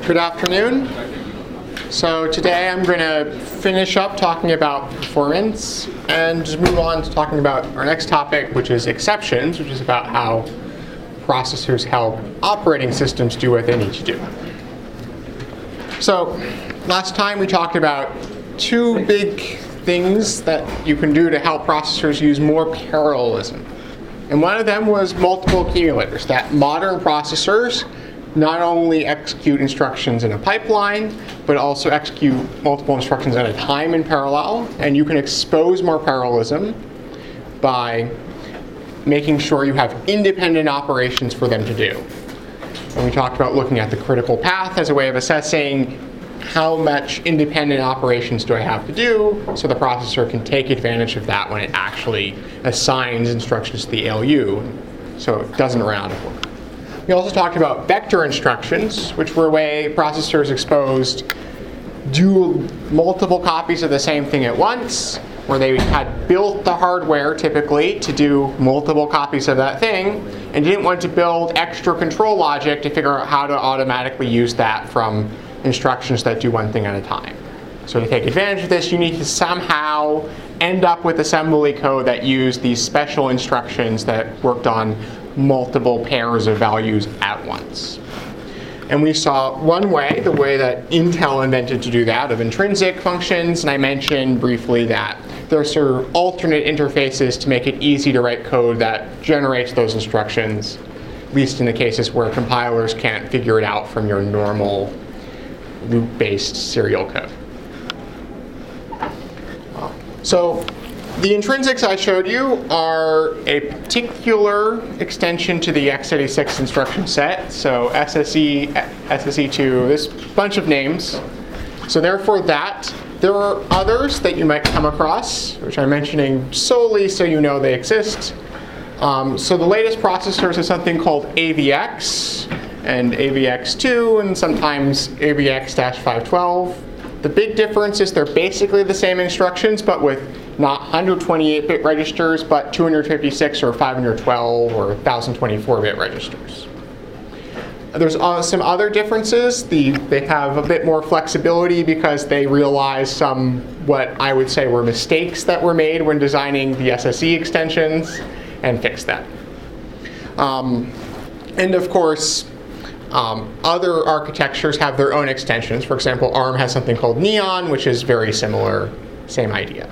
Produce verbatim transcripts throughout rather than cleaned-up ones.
Good afternoon. So today I'm going to finish up talking about performance and just move on to talking about our next topic, which is exceptions, which is about how processors help operating systems do what they need to do. So last time we talked about two big things that you can do to help processors use more parallelism. And one of them was multiple accumulators, that modern processors not only execute instructions in a pipeline, but also execute multiple instructions at a time in parallel. And you can expose more parallelism by making sure you have independent operations for them to do. And we talked about looking at the critical path as a way of assessing how much independent operations do I have to do, so the processor can take advantage of that when it actually assigns instructions to the A L U, so it doesn't run out of work. We also talked about vector instructions, which were a way processors exposed do multiple copies of the same thing at once, where they had built the hardware typically to do multiple copies of that thing, and didn't want to build extra control logic to figure out how to automatically use that from instructions that do one thing at a time. So to take advantage of this, you need to somehow end up with assembly code that used these special instructions that worked on multiple pairs of values at once. And we saw one way, the way that Intel invented to do that, of intrinsic functions, and I mentioned briefly that there are sort of alternate interfaces to make it easy to write code that generates those instructions, at least in the cases where compilers can't figure it out from your normal loop-based serial code. So the intrinsics I showed you are a particular extension to the x eighty-six instruction set. So S S E, S S E two, this bunch of names. So therefore that, there are others that you might come across, which I'm mentioning solely so you know they exist. Um, so the latest processors is something called A V X and A V X two and sometimes A V X five twelve. The big difference is they're basically the same instructions, but with not one hundred twenty-eight bit registers, but two hundred fifty-six or five hundred twelve or one thousand twenty-four bit registers. There's uh, some other differences. The, they have a bit more flexibility because they realize some, what I would say were mistakes that were made when designing the S S E extensions, and fix that. Um, and of course, Um, other architectures have their own extensions. For example, ARM has something called Neon, which is very similar, same idea.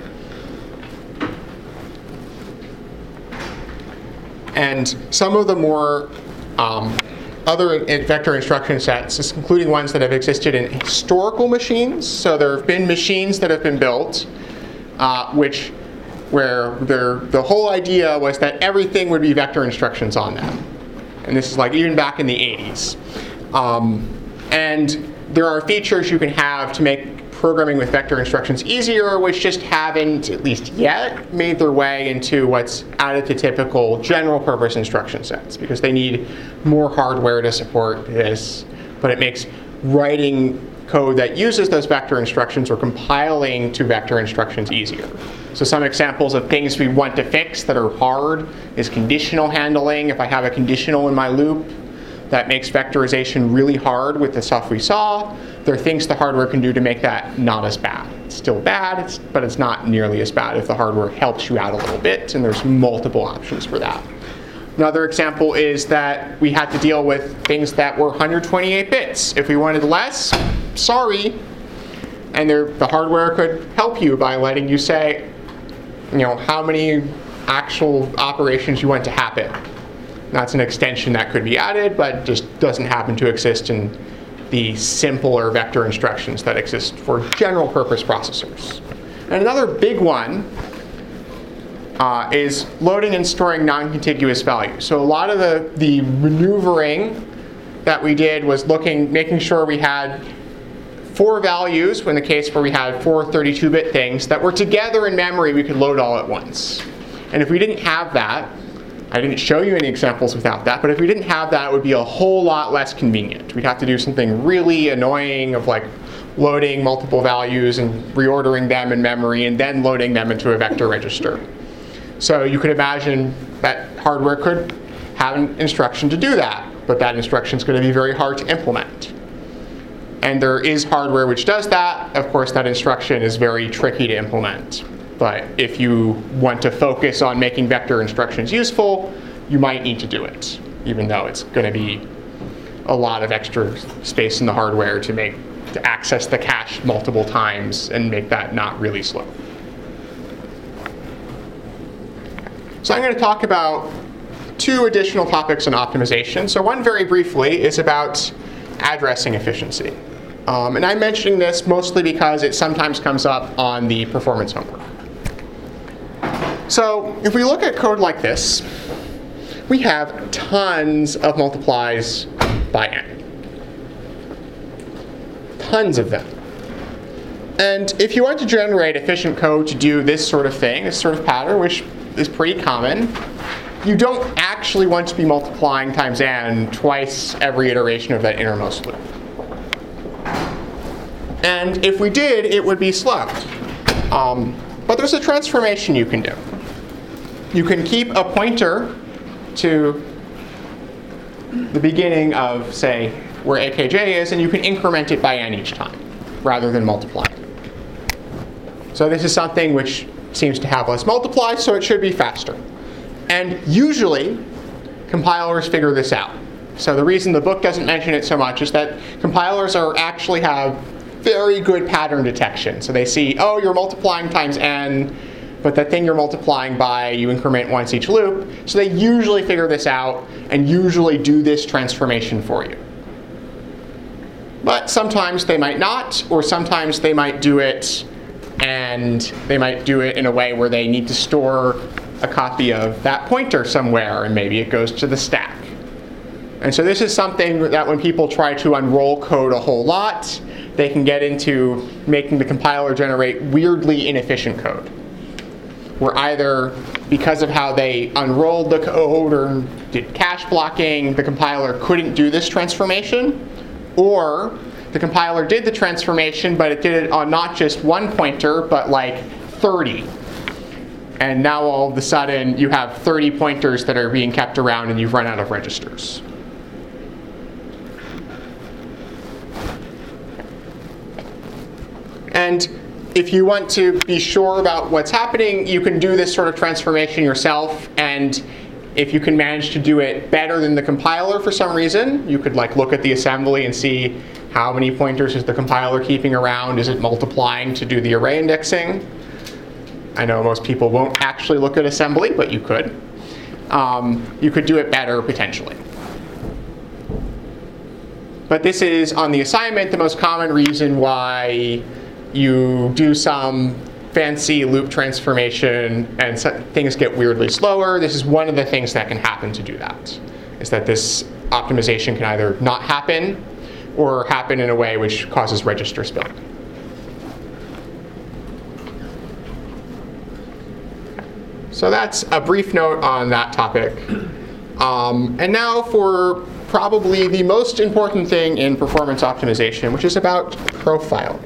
And some of the more um, other vector instruction sets, including ones that have existed in historical machines. So there have been machines that have been built, uh, which where the whole idea was that everything would be vector instructions on them. And this is like even back in the eighties. Um, and there are features you can have to make programming with vector instructions easier, which just haven't, at least yet, made their way into what's added to typical general purpose instruction sets, because they need more hardware to support this. But it makes writing code that uses those vector instructions or compiling to vector instructions easier. So some examples of things we want to fix that are hard is conditional handling. If I have a conditional in my loop, that makes vectorization really hard with the stuff we saw. There are things the hardware can do to make that not as bad. It's still bad, it's, but it's not nearly as bad if the hardware helps you out a little bit, and there's multiple options for that. Another example is that we had to deal with things that were one hundred twenty-eight bits. If we wanted less, sorry. And there, the hardware could help you by letting you say, you know, how many actual operations you want to happen. That's an extension that could be added, but just doesn't happen to exist in the simpler vector instructions that exist for general purpose processors. And another big one uh, is loading and storing non-contiguous values. So a lot of the, the maneuvering that we did was looking, making sure we had four values, in the case where we had four thirty-two bit things, that were together in memory we could load all at once. And if we didn't have that, I didn't show you any examples without that, but if we didn't have that, it would be a whole lot less convenient. We'd have to do something really annoying of like loading multiple values and reordering them in memory and then loading them into a vector register. So you could imagine that hardware could have an instruction to do that, but that instruction is going to be very hard to implement. And there is hardware which does that. Of course, that instruction is very tricky to implement. But if you want to focus on making vector instructions useful, you might need to do it, even though it's going to be a lot of extra space in the hardware to make to access the cache multiple times and make that not really slow. So I'm going to talk about two additional topics on optimization. So one very briefly is about addressing efficiency. Um, and I'm mentioning this mostly because it sometimes comes up on the performance homework. So if we look at code like this, we have tons of multiplies by n. Tons of them. And if you want to generate efficient code to do this sort of thing, this sort of pattern, which is pretty common, you don't actually want to be multiplying times n twice every iteration of that innermost loop. And if we did, it would be slow. Um, but there's a transformation you can do. You can keep a pointer to the beginning of, say, where A K J is, and you can increment it by n each time, rather than multiplying. So this is something which seems to have less multiply, so it should be faster. And usually, compilers figure this out. So the reason the book doesn't mention it so much is that compilers are actually have very good pattern detection. So they see, oh, you're multiplying times n, but the thing you're multiplying by, you increment once each loop. So they usually figure this out and usually do this transformation for you. But sometimes they might not, or sometimes they might do it and they might do it in a way where they need to store a copy of that pointer somewhere, and maybe it goes to the stack. And so this is something that when people try to unroll code a whole lot, they can get into making the compiler generate weirdly inefficient code, where either because of how they unrolled the code or did cache blocking, the compiler couldn't do this transformation, or the compiler did the transformation, but it did it on not just one pointer, but like thirty. And now all of a sudden, you have thirty pointers that are being kept around, and you've run out of registers. And if you want to be sure about what's happening, you can do this sort of transformation yourself. And if you can manage to do it better than the compiler for some reason, you could like look at the assembly and see how many pointers is the compiler keeping around. Is it multiplying to do the array indexing? I know most people won't actually look at assembly, but you could. Um, you could do it better potentially. But this is, on the assignment, the most common reason why you do some fancy loop transformation and so things get weirdly slower. This is one of the things that can happen to do that, is that this optimization can either not happen or happen in a way which causes register spilling. So that's a brief note on that topic. Um, and now for probably the most important thing in performance optimization, which is about profiling.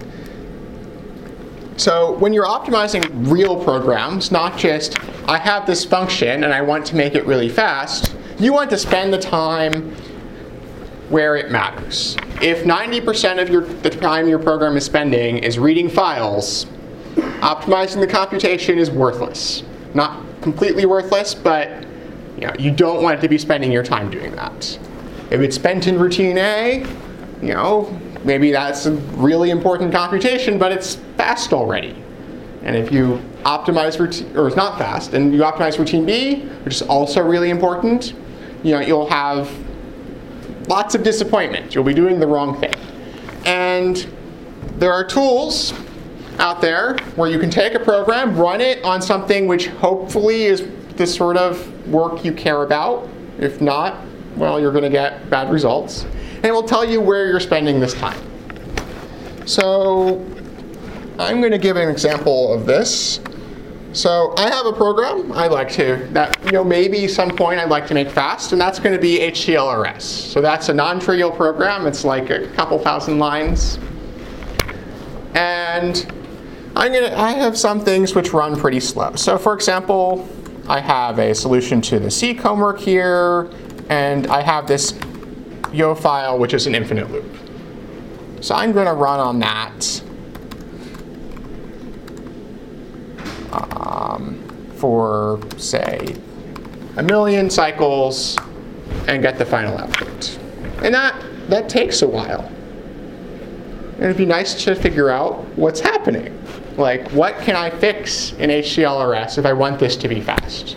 So when you're optimizing real programs, not just, I have this function and I want to make it really fast, you want to spend the time where it matters. If ninety percent of your, the time your program is spending is reading files, optimizing the computation is worthless. Not completely worthless, but you know, you don't want to be spending your time doing that. If it's spent in routine A, you know, maybe that's a really important computation, but it's fast already. And if you optimize routine, or it's not fast, and you optimize routine B, which is also really important, you know, you'll have lots of disappointment. You'll be doing the wrong thing. And there are tools out there where you can take a program, run it on something which hopefully is the sort of work you care about. If not, well, you're going to get bad results. And it will tell you where you're spending this time. So I'm going to give an example of this. So I have a program I'd like to, that you know maybe some point I'd like to make fast, and that's going to be H C L R S. So that's a non-trivial program. It's like a couple thousand lines. And I'm gonna, I have some things which run pretty slow. So for example, I have a solution to the seek homework here, and I have this Yo file, which is an infinite loop. So I'm going to run on that um, for, say, a million cycles and get the final output. And that, that takes a while. And it'd be nice to figure out what's happening. Like, what can I fix in H C L R S if I want this to be fast?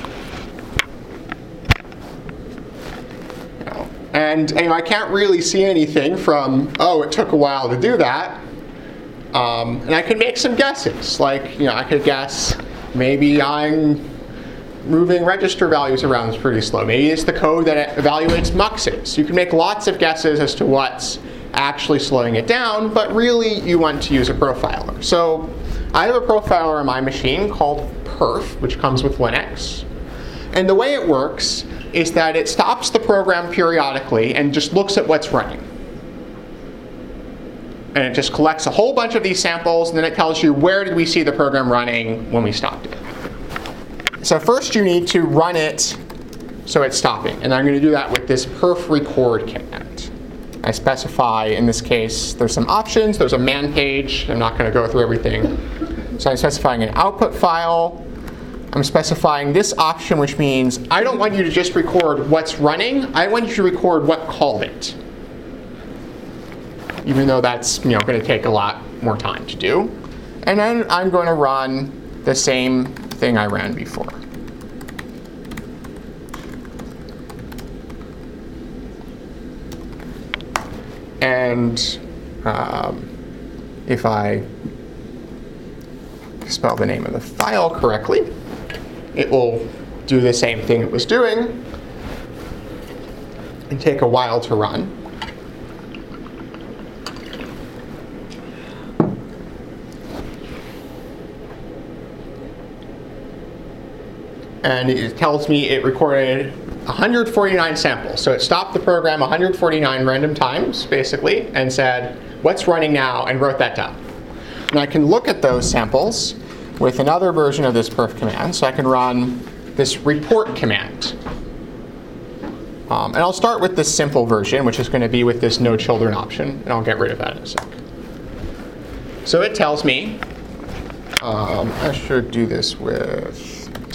You know, and you know, I can't really see anything from, oh, it took a while to do that. Um, and I could make some guesses. Like, you know, I could guess maybe I'm moving register values around is pretty slow. Maybe it's the code that evaluates muxes. You can make lots of guesses as to what's actually slowing it down, but really you want to use a profiler. So I have a profiler on my machine called perf, which comes with Linux. And the way it works is that it stops the program periodically and just looks at what's running. And it just collects a whole bunch of these samples, and then it tells you where did we see the program running when we stopped it. So first you need to run it so it's stopping. And I'm going to do that with this perf record command. I specify, in this case, there's some options. There's a man page. I'm not going to go through everything. So I'm specifying an output file. I'm specifying this option, which means I don't want you to just record what's running. I want you to record what called it. Even though that's, you know, going to take a lot more time to do. And then I'm going to run the same thing I ran before. And um, if I spell the name of the file correctly, it will do the same thing it was doing and take a while to run. And it tells me it recorded one hundred forty-nine samples. So it stopped the program one hundred forty-nine random times, basically, and said, what's running now, and wrote that down. And I can look at those samples with another version of this perf command. So I can run this report command. Um, and I'll start with this simple version, which is going to be with this no children option. And I'll get rid of that in a sec. So it tells me, um, I should do this with,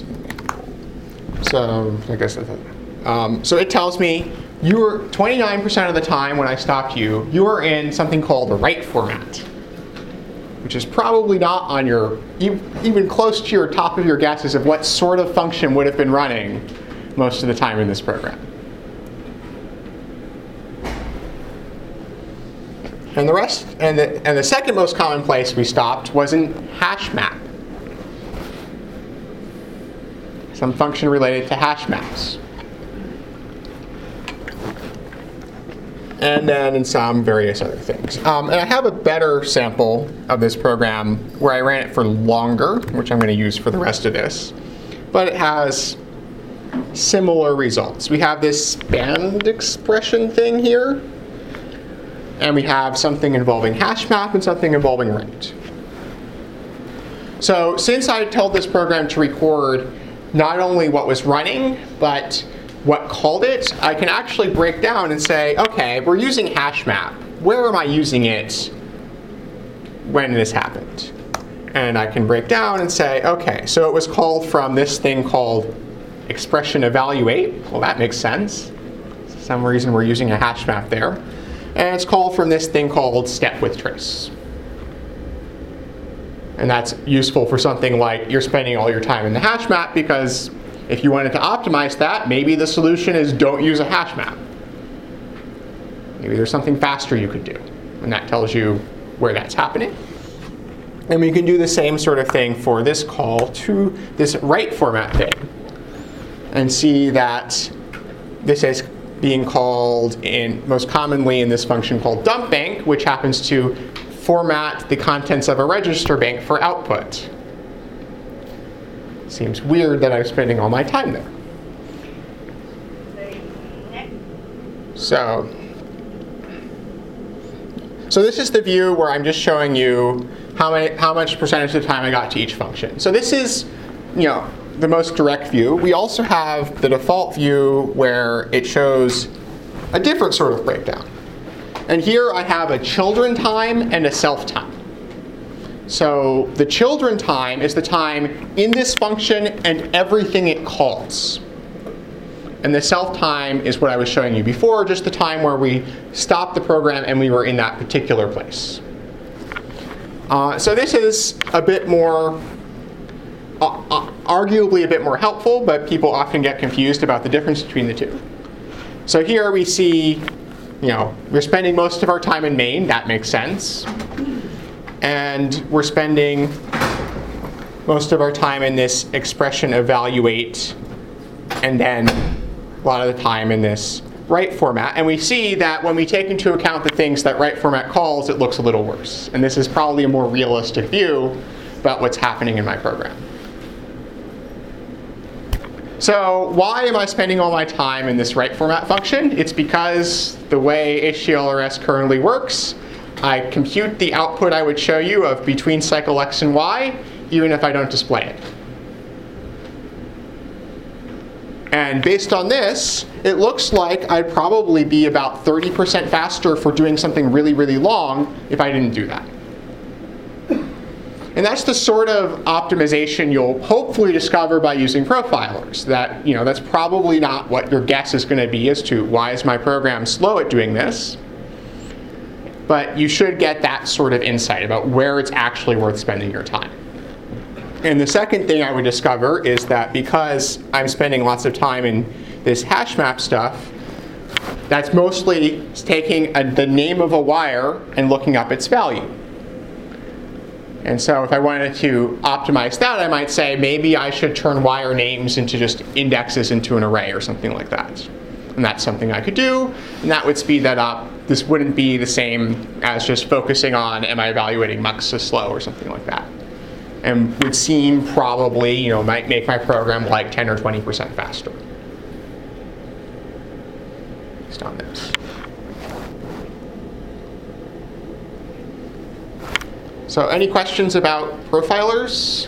so I guess that's it. Um, so it tells me you were twenty-nine percent of the time when I stopped you, you were in something called the write format, which is probably not on your, even close to your top of your guesses of what sort of function would have been running most of the time in this program. And the rest, and the, and the second most common place we stopped was in hash map. Some function related to hash maps. And then in some various other things. Um, and I have a better sample of this program where I ran it for longer, which I'm going to use for the rest of this. But it has similar results. We have this band expression thing here. And we have something involving hash map and something involving write. So since I told this program to record not only what was running, but what called it, I can actually break down and say, okay, we're using hash map. Where am I using it when this happened? And I can break down and say, okay, so it was called from this thing called expression evaluate. Well, that makes sense. For some reason we're using a hash map there. And it's called from this thing called step with trace. And that's useful for something like you're spending all your time in the hash map, because if you wanted to optimize that, maybe the solution is don't use a hash map. Maybe there's something faster you could do. And that tells you where that's happening. And we can do the same sort of thing for this call to this write format thing. And see that this is being called in most commonly in this function called dump bank, which happens to format the contents of a register bank for output. Seems weird that I'm spending all my time there. So, so this is the view where I'm just showing you how many, how much percentage of the time I got to each function. So this is, you know, the most direct view. We also have the default view where it shows a different sort of breakdown. And here I have a children time and a self time. So the children time is the time in this function and everything it calls. And the self time is what I was showing you before, just the time where we stopped the program and we were in that particular place. Uh, so this is a bit more, uh, uh, arguably a bit more helpful, but people often get confused about the difference between the two. So here we see, you know, we're spending most of our time in main. That makes sense. And we're spending most of our time in this expression evaluate, and then a lot of the time in this write format. And we see that when we take into account the things that write format calls, it looks a little worse. And this is probably a more realistic view about what's happening in my program. So why am I spending all my time in this write format function? It's because the way H T L R S currently works, I compute the output I would show you of between cycle x and y, even if I don't display it. And based on this, it looks like I'd probably be about thirty percent faster for doing something really, really long if I didn't do that. And that's the sort of optimization you'll hopefully discover by using profilers. That, you know, that's probably not what your guess is going to be as to why is my program slow at doing this. But you should get that sort of insight about where it's actually worth spending your time. And the second thing I would discover is that because I'm spending lots of time in this hash map stuff, that's mostly taking a, the name of a wire and looking up its value. And so if I wanted to optimize that, I might say maybe I should turn wire names into just indexes into an array or something like that. And that's something I could do, and that would speed that up. This wouldn't be the same as just focusing on am I evaluating mux as slow or something like that. And would seem probably, you know, might make my program like ten or twenty percent faster. Based on this. So any questions about profilers?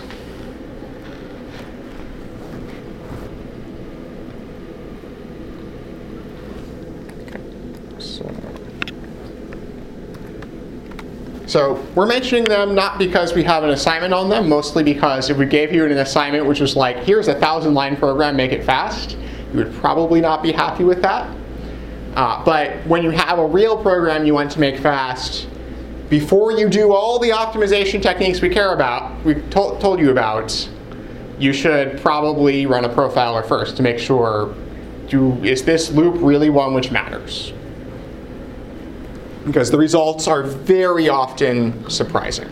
So we're mentioning them not because we have an assignment on them, mostly because if we gave you an assignment which was like, here's a thousand line program, make it fast, you would probably not be happy with that. Uh, but when you have a real program you want to make fast, before you do all the optimization techniques we care about, we've to told you about, you should probably run a profiler first to make sure, do, is this loop really one which matters? Because the results are very often surprising.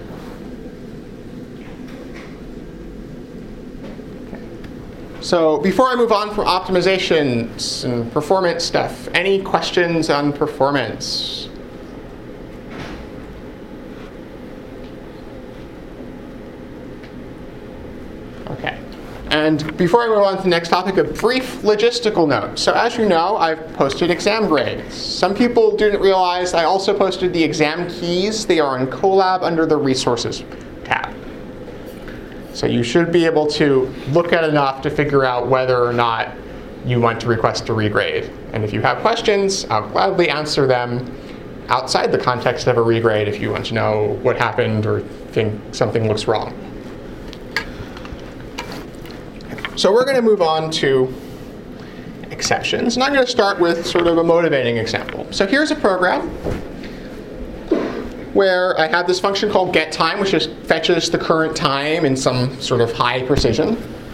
So before I move on from optimizations and performance stuff, any questions on performance? Okay. And before I move on to the next topic, a brief logistical note. So as you know, I've posted exam grades. Some people didn't realize I also posted the exam keys. They are in Colab under the Resources tab. So you should be able to look at enough to figure out whether or not you want to request a regrade. And if you have questions, I'll gladly answer them outside the context of a regrade if you want to know what happened or think something looks wrong. So we're going to move on to exceptions. And I'm going to start with sort of a motivating example. So here's a program where I have this function called getTime, which just fetches the current time in some sort of high precision.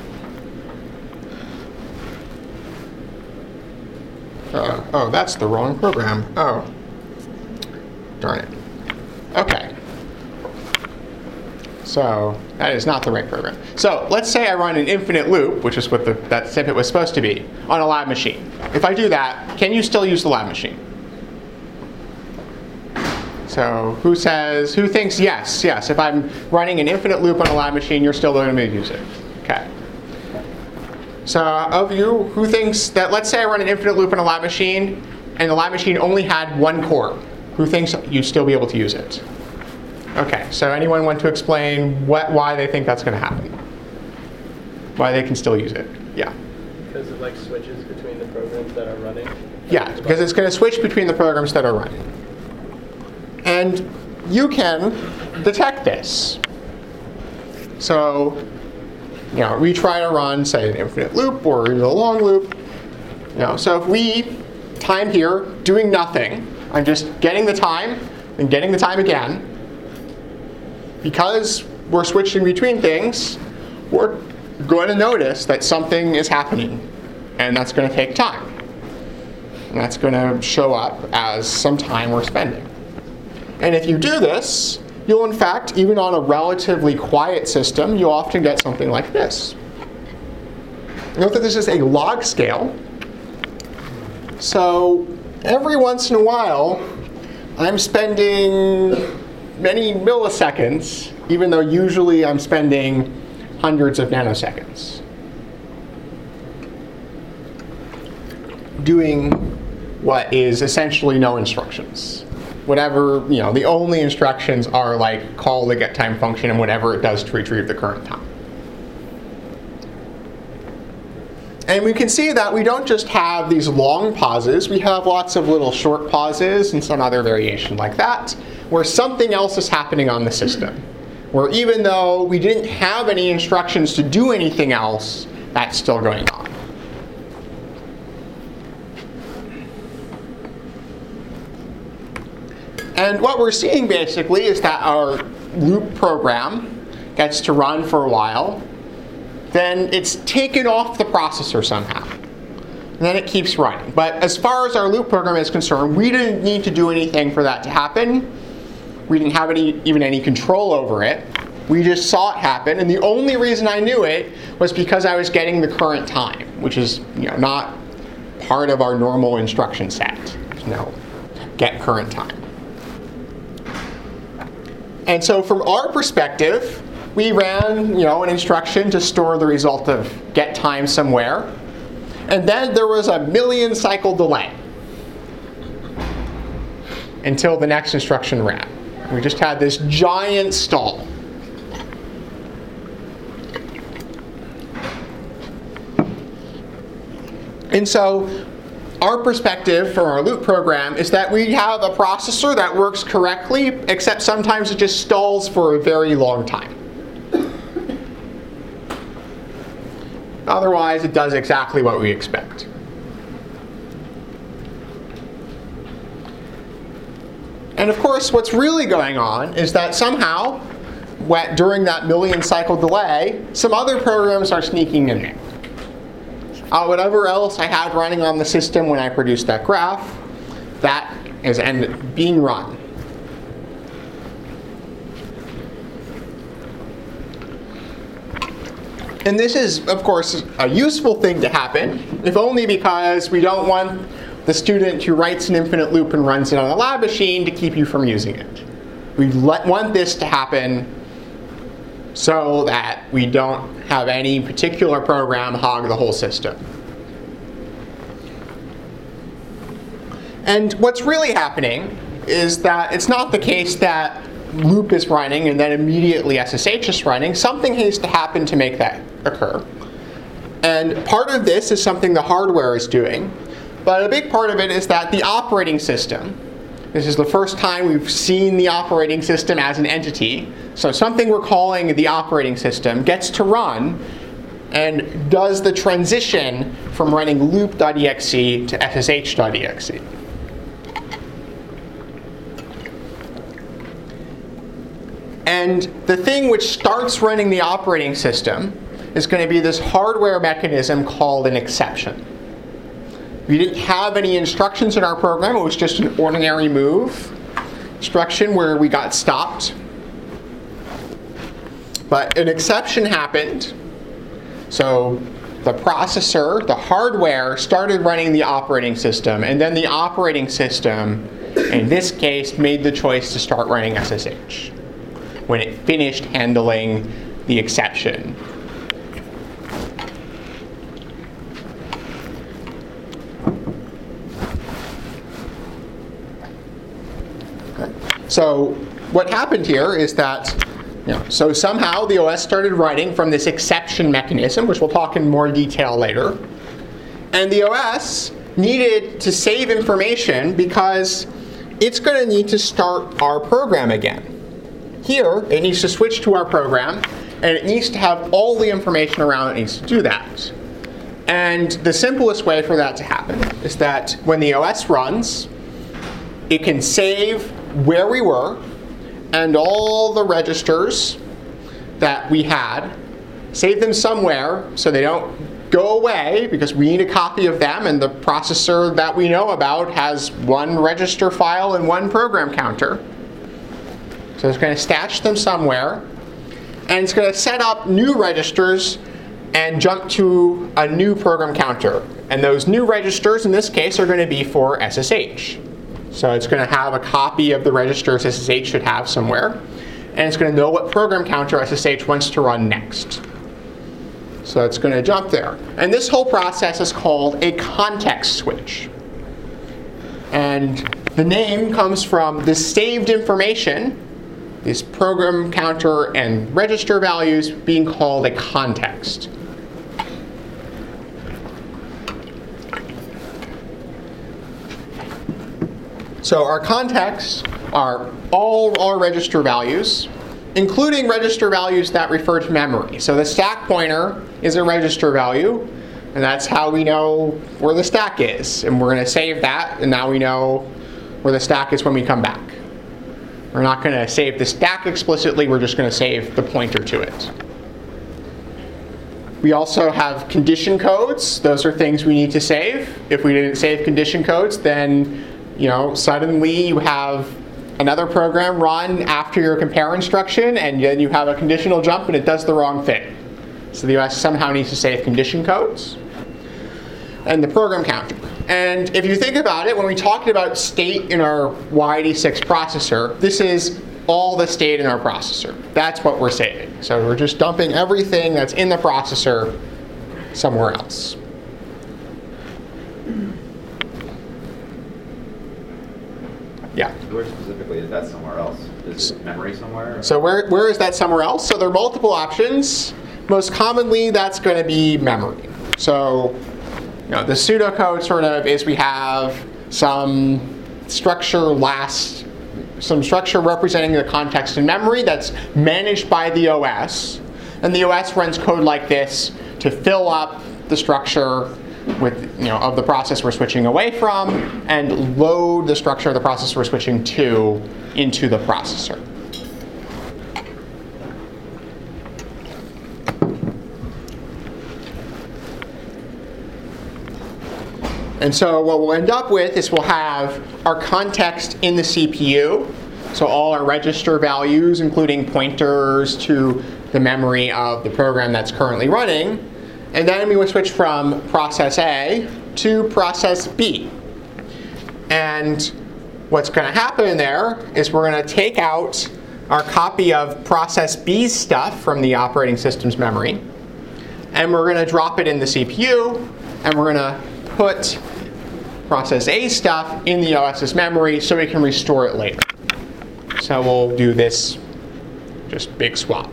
Uh, oh, that's the wrong program. Oh, darn it. OK. So that is not the right program. So let's say I run an infinite loop, which is what the, that snippet was supposed to be, on a lab machine. If I do that, can you still use the lab machine? So who says, who thinks yes, yes. If I'm running an infinite loop on a lab machine, you're still going to use it. OK. So of you, who thinks that, let's say I run an infinite loop on a lab machine, and the lab machine only had one core. Who thinks you'd still be able to use it? OK, so anyone want to explain what, why they think that's going to happen? Why they can still use it? Yeah. Because it like switches between the programs that are running? Yeah, because it's going to switch between the programs that are running. And you can detect this. So, you know, we try to run, say, an infinite loop or even a long loop. You know, so if we time here doing nothing, I'm just getting the time and getting the time again, because we're switching between things, we're going to notice that something is happening, and that's going to take time. And that's going to show up as some time we're spending. And if you do this, you'll in fact, even on a relatively quiet system, you'll often get something like this. Note that this is a log scale. So every once in a while, I'm spending many milliseconds, even though usually I'm spending hundreds of nanoseconds, doing what is essentially no instructions. Whatever, you know, the only instructions are like call the getTime function and whatever it does to retrieve the current time. And we can see that we don't just have these long pauses, we have lots of little short pauses and some other variation like that, where something else is happening on the system. Where even though we didn't have any instructions to do anything else, that's still going on. And what we're seeing basically is that our loop program gets to run for a while, then it's taken off the processor somehow, and then it keeps running. But as far as our loop program is concerned, we didn't need to do anything for that to happen. We didn't have any, even any control over it. We just saw it happen, and the only reason I knew it was because I was getting the current time, which is, you know, not part of our normal instruction set. There's no get current time. And so from our perspective, we ran, you know, an instruction to store the result of get time somewhere, and then there was a million cycle delay until the next instruction ran. We just had this giant stall. And so our perspective for our loop program is that we have a processor that works correctly, except sometimes it just stalls for a very long time. Otherwise, it does exactly what we expect. And of course, what's really going on is that somehow, during that million cycle delay, some other programs are sneaking in there. Uh, whatever else I had running on the system when I produced that graph, that is end being run. And this is, of course, a useful thing to happen, if only because we don't want the student who writes an infinite loop and runs it on a lab machine to keep you from using it. We let, want this to happen so that we don't have any particular program hog the whole system. And what's really happening is that it's not the case that loop is running and then immediately S S H is running. Something has to happen to make that occur. And part of this is something the hardware is doing. But a big part of it is that the operating system, this is the first time we've seen the operating system as an entity. So something we're calling the operating system gets to run and does the transition from running loop.exe to S S H.exe. And the thing which starts running the operating system is going to be this hardware mechanism called an exception. We didn't have any instructions in our program. It was just an ordinary move instruction where we got stopped. But an exception happened. So the processor, the hardware, started running the operating system. And then the operating system, in this case, made the choice to start running S S H when it finished handling the exception. So what happened here is that, you know, so somehow the O S started writing from this exception mechanism, which we'll talk in more detail later. And the O S needed to save information because it's going to need to start our program again. Here, it needs to switch to our program, and it needs to have all the information around it needs to do that. And the simplest way for that to happen is that when the O S runs, it can save where we were and all the registers that we had, save them somewhere so they don't go away, because we need a copy of them, and the processor that we know about has one register file and one program counter. So it's going to stash them somewhere, and it's going to set up new registers and jump to a new program counter. And those new registers in this case are going to be for S S H. So it's going to have a copy of the registers S S H should have somewhere, and it's going to know what program counter S S H wants to run next. So it's going to jump there. And this whole process is called a context switch. And the name comes from the saved information, these program counter and register values, being called a context. So our contexts are all our register values, including register values that refer to memory. So the stack pointer is a register value, and that's how we know where the stack is. And we're going to save that, and now we know where the stack is when we come back. We're not going to save the stack explicitly, we're just going to save the pointer to it. We also have condition codes. Those are things we need to save. If we didn't save condition codes, then you know, suddenly you have another program run after your compare instruction, and then you have a conditional jump and it does the wrong thing. So the O S somehow needs to save condition codes. And the program counter. And if you think about it, when we talked about state in our Y eighty-six processor, this is all the state in our processor. That's what we're saving. So we're just dumping everything that's in the processor somewhere else. Yeah. Where specifically is that somewhere else? Is it memory somewhere? So where, where is that somewhere else? So there are multiple options. Most commonly, that's going to be memory. So you know, the pseudocode sort of is we have some structure last, some structure representing the context in memory that's managed by the O S. And the O S runs code like this to fill up the structure with, you know, of the process we're switching away from, and load the structure of the process we're switching to into the processor. And so what we'll end up with is we'll have our context in the C P U, so all our register values, including pointers to the memory of the program that's currently running. And then we will switch from process A to process B. And what's going to happen there is we're going to take out our copy of process B's stuff from the operating system's memory, and we're going to drop it in the C P U, and we're going to put process A's stuff in the O S's memory so we can restore it later. So we'll do this just big swap.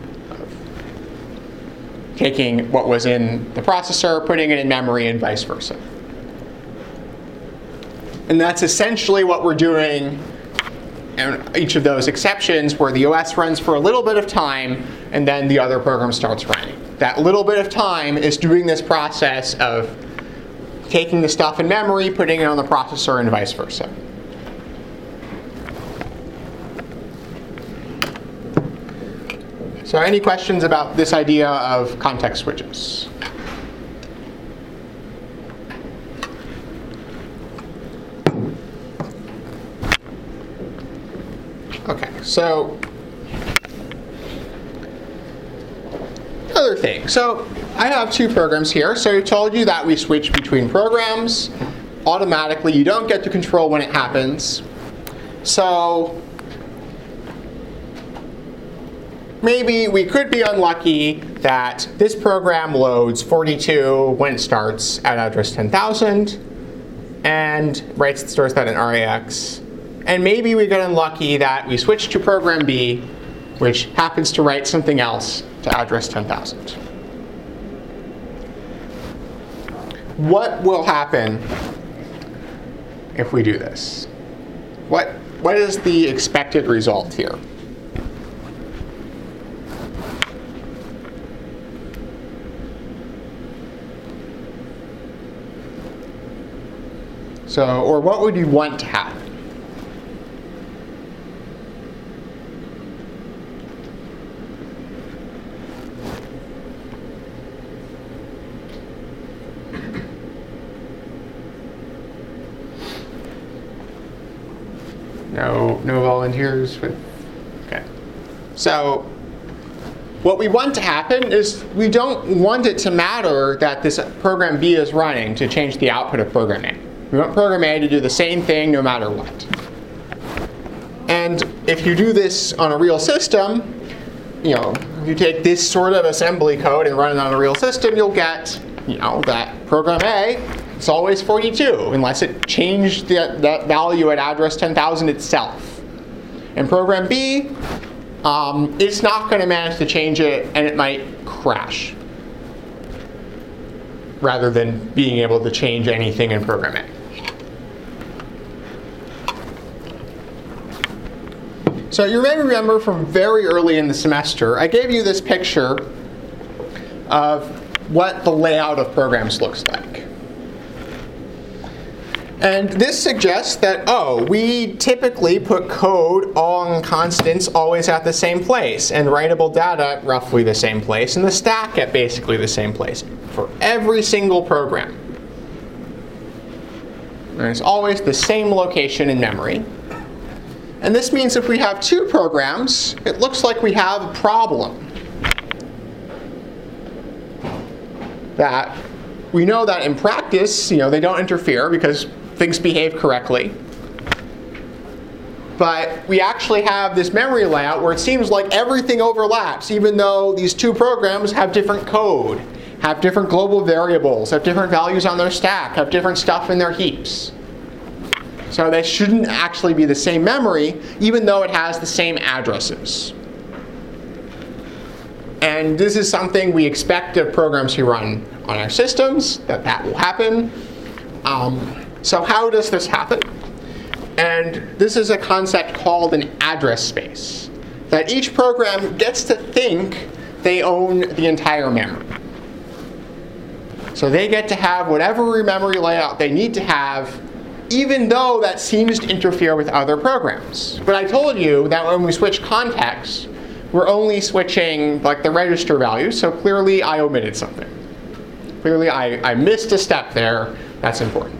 Taking what was in the processor, putting it in memory, and vice versa. And that's essentially what we're doing in each of those exceptions, where the O S runs for a little bit of time, and then the other program starts running. That little bit of time is doing this process of taking the stuff in memory, putting it on the processor, and vice versa. So any questions about this idea of context switches? Okay, so other thing. So I have two programs here. So I told you that we switch between programs automatically. You don't get to control when it happens. So maybe we could be unlucky that this program loads forty-two when it starts at address ten thousand and writes stores that in R A X. And maybe we get unlucky that we switch to program B, which happens to write something else to address ten thousand. What will happen if we do this? What, what is the expected result here? So, or what would you want to happen? No, no volunteers with, okay. So what we want to happen is we don't want it to matter that this program B is running to change the output of program A. We want program A to do the same thing no matter what. And if you do this on a real system, you know, if you take this sort of assembly code and run it on a real system, you'll get, you know, that program A, it's always forty-two, unless it changed the, that value at address ten thousand itself. And program B, um, it's not going to manage to change it, and it might crash, rather than being able to change anything in program A. So you may remember from very early in the semester, I gave you this picture of what the layout of programs looks like. And this suggests that, oh, we typically put code on constants always at the same place, and writable data at roughly the same place, and the stack at basically the same place for every single program. And it's always the same location in memory. And this means if we have two programs, it looks like we have a problem. That we know that in practice, you know, they don't interfere because things behave correctly. But we actually have this memory layout where it seems like everything overlaps, even though these two programs have different code, have different global variables, have different values on their stack, have different stuff in their heaps. So they shouldn't actually be the same memory, even though it has the same addresses. And this is something we expect of programs we run on our systems, that that will happen. Um, so how does this happen? And this is a concept called an address space, that each program gets to think they own the entire memory. So they get to have whatever memory layout they need to have, even though that seems to interfere with other programs. But I told you that when we switch context, we're only switching like the register values, so clearly I omitted something. Clearly I, I missed a step there. That's important.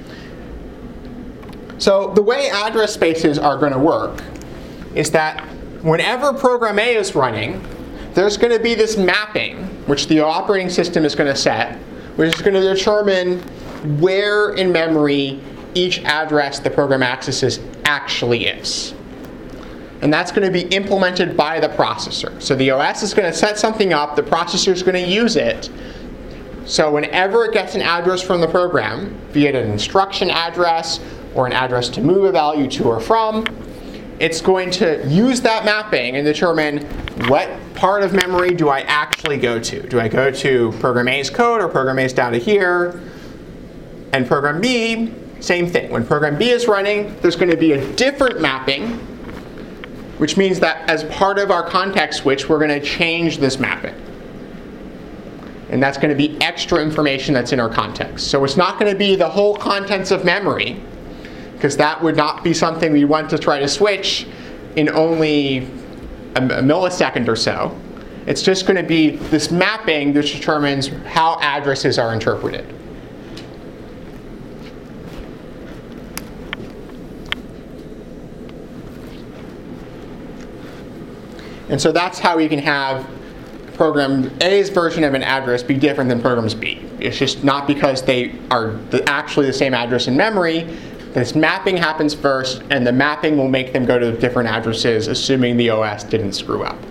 So the way address spaces are going to work is that whenever program A is running, there's going to be this mapping, which the operating system is going to set, which is going to determine where in memory each address the program accesses actually is. And that's going to be implemented by the processor. So the O S is going to set something up, the processor is going to use it. So whenever it gets an address from the program, be it an instruction address or an address to move a value to or from, it's going to use that mapping and determine what part of memory do I actually go to. Do I go to program A's code, or program A's down to here? And program B, same thing. When program B is running, there's going to be a different mapping, which means that as part of our context switch, we're going to change this mapping. And that's going to be extra information that's in our context. So it's not going to be the whole contents of memory, because that would not be something we want to try to switch in only a, a millisecond or so. It's just going to be this mapping which determines how addresses are interpreted. And so that's how we can have program A's version of an address be different than programs B. It's just not because they are the, actually the same address in memory. This mapping happens first, and the mapping will make them go to different addresses, assuming the O S didn't screw up.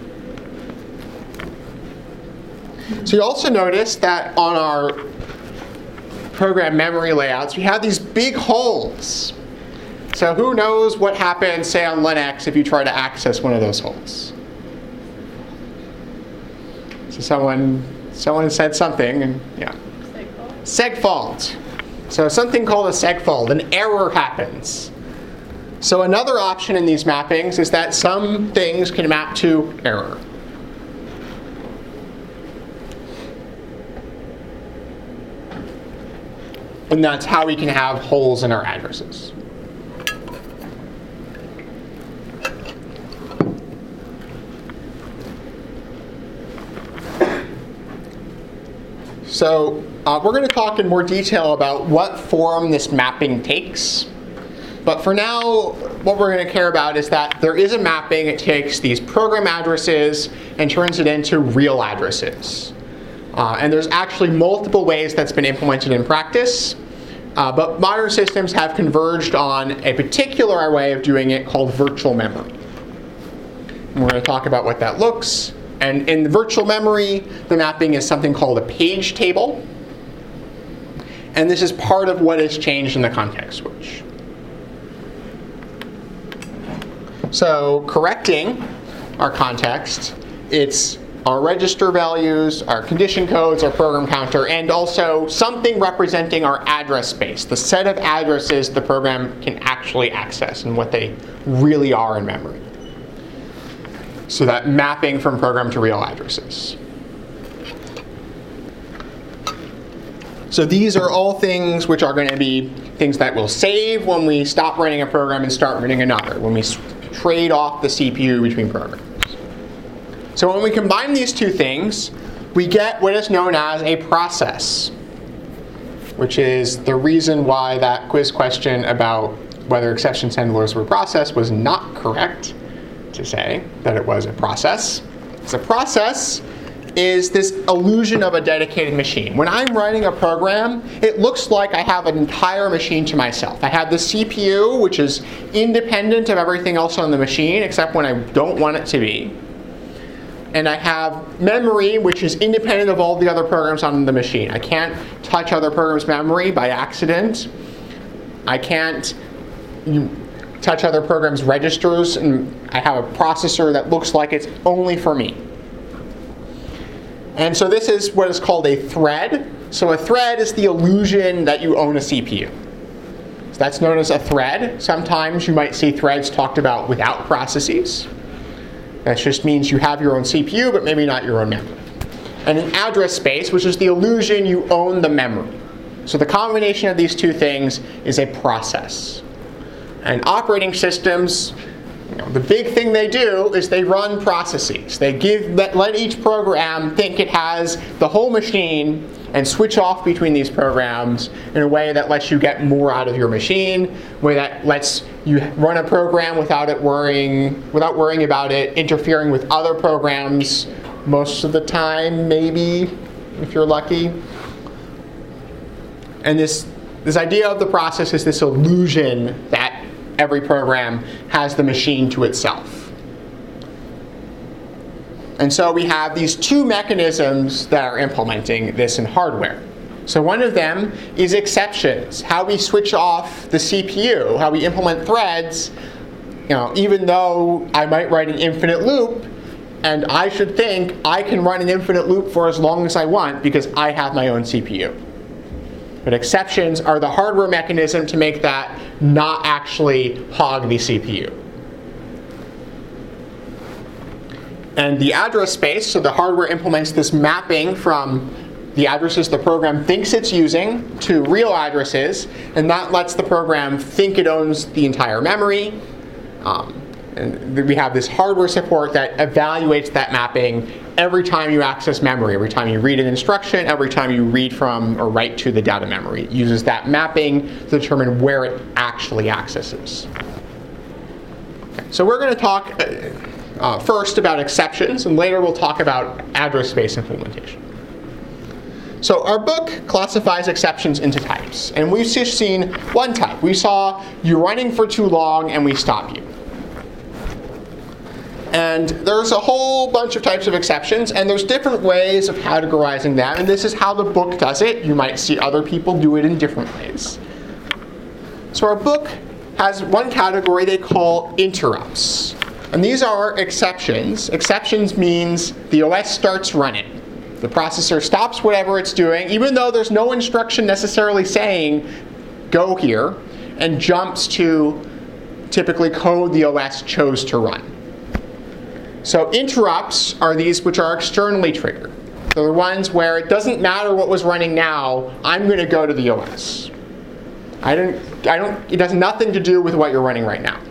So you also notice that on our program memory layouts, we have these big holes. So who knows what happens, say, on Linux if you try to access one of those holes? So someone, someone said something, and yeah. Segfault. So something called a segfault, an error happens. So another option in these mappings is that some things can map to error. And that's how we can have holes in our addresses. So uh, we're going to talk in more detail about what form this mapping takes. But for now, what we're going to care about is that there is a mapping. It takes these program addresses and turns it into real addresses. Uh, and there's actually multiple ways that's been implemented in practice. Uh, but modern systems have converged on a particular way of doing it called virtual memory. And we're going to talk about what that looks. And in the virtual memory, the mapping is something called a page table. And this is part of what has changed in the context switch. So correcting our context, it's our register values, our condition codes, our program counter, and also something representing our address space, the set of addresses the program can actually access and what they really are in memory. So that mapping from program to real addresses. So these are all things which are going to be things that will save when we stop running a program and start running another, when we trade off the C P U between programs. So when we combine these two things, we get what is known as a process, which is the reason why that quiz question about whether exception handlers were process was not correct to say that it was a process. So a process is this illusion of a dedicated machine. When I'm writing a program, it looks like I have an entire machine to myself. I have the C P U, which is independent of everything else on the machine, except when I don't want it to be. And I have memory, which is independent of all the other programs on the machine. I can't touch other programs' memory by accident. I can't touch other programs' registers, and I have a processor that looks like it's only for me. And so this is what is called a thread. So a thread is the illusion that you own a C P U. So that's known as a thread. Sometimes you might see threads talked about without processes. That just means you have your own C P U, but maybe not your own memory. And an address space, which is the illusion you own the memory. So the combination of these two things is a process. And operating systems, you know, the big thing they do is they run processes. They give let, let each program think it has the whole machine and switch off between these programs in a way that lets you get more out of your machine, way that lets you run a program without it worrying without worrying about it interfering with other programs most of the time, maybe, if you're lucky. And this this idea of the process is this illusion that every program has the machine to itself. And so we have these two mechanisms that are implementing this in hardware. So one of them is exceptions, how we switch off the C P U, how we implement threads. You know, even though I might write an infinite loop, and I should think I can run an infinite loop for as long as I want because I have my own C P U. But exceptions are the hardware mechanism to make that not actually hog the C P U. And the address space, so the hardware implements this mapping from the addresses the program thinks it's using to real addresses, and that lets the program think it owns the entire memory. Um, and we have this hardware support that evaluates that mapping every time you access memory, every time you read an instruction, every time you read from or write to the data memory. It uses that mapping to determine where it actually accesses. Okay, so we're going to talk uh, uh, first about exceptions, and later we'll talk about address space implementation. So our book classifies exceptions into types, and we've just seen one type. We saw you're running for too long and we stop you. And there's a whole bunch of types of exceptions, and there's different ways of categorizing them, and this is how the book does it. You might see other people do it in different ways. So our book has one category they call interrupts. And these are exceptions. Exceptions means the O S starts running. The processor stops whatever it's doing, even though there's no instruction necessarily saying, go here, and jumps to typically code the O S chose to run. So interrupts are these which are externally triggered. They're the ones where it doesn't matter what was running now, I'm going to go to the O S. I don't, I don't, it has nothing to do with what you're running right now.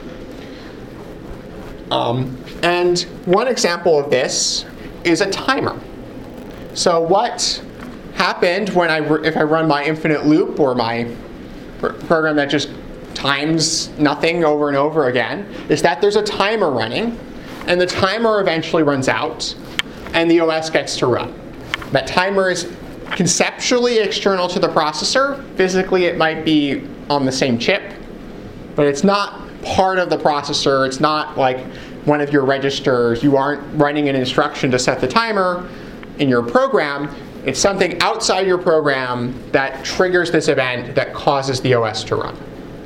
Um, and one example of this is a timer. So what happened when I, if I run my infinite loop or my pr program that just times nothing over and over again, is that there's a timer running, and the timer eventually runs out, and the O S gets to run. That timer is conceptually external to the processor. Physically, it might be on the same chip, but it's not part of the processor. It's not like one of your registers. You aren't running an instruction to set the timer in your program. It's something outside your program that triggers this event that causes the O S to run.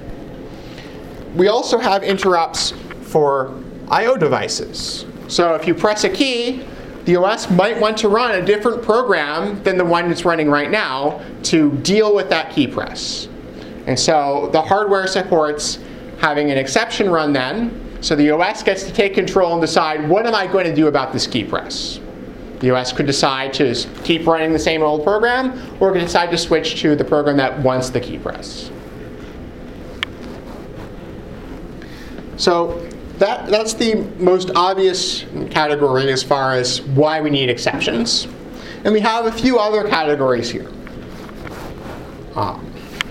We also have interrupts for I O devices. So if you press a key, the O S might want to run a different program than the one it's running right now to deal with that key press. And so the hardware supports having an exception run then, so the O S gets to take control and decide, what am I going to do about this key press? The O S could decide to keep running the same old program, or could decide to switch to the program that wants the key press. So that, that's the most obvious category as far as why we need exceptions. And we have a few other categories here. Um,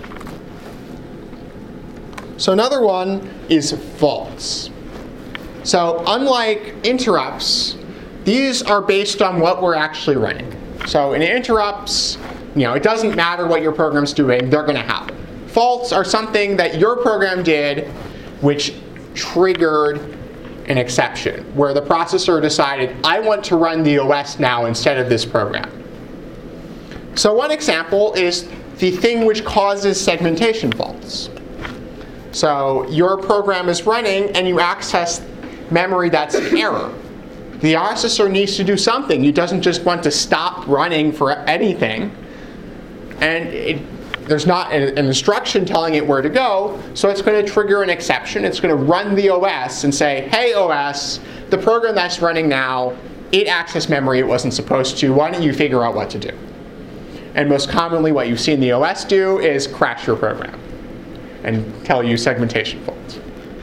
so another one is faults. So unlike interrupts, these are based on what we're actually running. So in interrupts, you know, it doesn't matter what your program's doing, they're going to happen. Faults are something that your program did which triggered an exception, where the processor decided, I want to run the O S now instead of this program. So one example is the thing which causes segmentation faults. So your program is running and you access memory that's in error. The processor needs to do something. It doesn't just want to stop running for anything. And it, there's not an, an instruction telling it where to go, so it's going to trigger an exception. It's going to run the O S and say, hey O S, the program that's running now, it accessed memory it wasn't supposed to. Why don't you figure out what to do? And most commonly what you've seen the O S do is crash your program and tell you segmentation faults.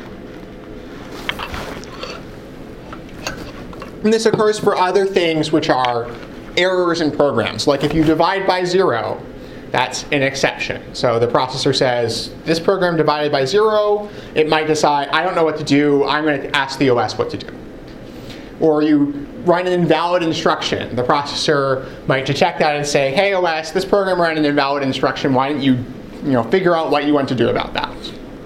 And this occurs for other things which are errors in programs. Like if you divide by zero, that's an exception. So the processor says, this program divided by zero, it might decide, I don't know what to do, I'm going to ask the O S what to do. Or you run an invalid instruction. The processor might detect that and say, hey O S, this program ran an invalid instruction, why don't you, you know, figure out what you want to do about that.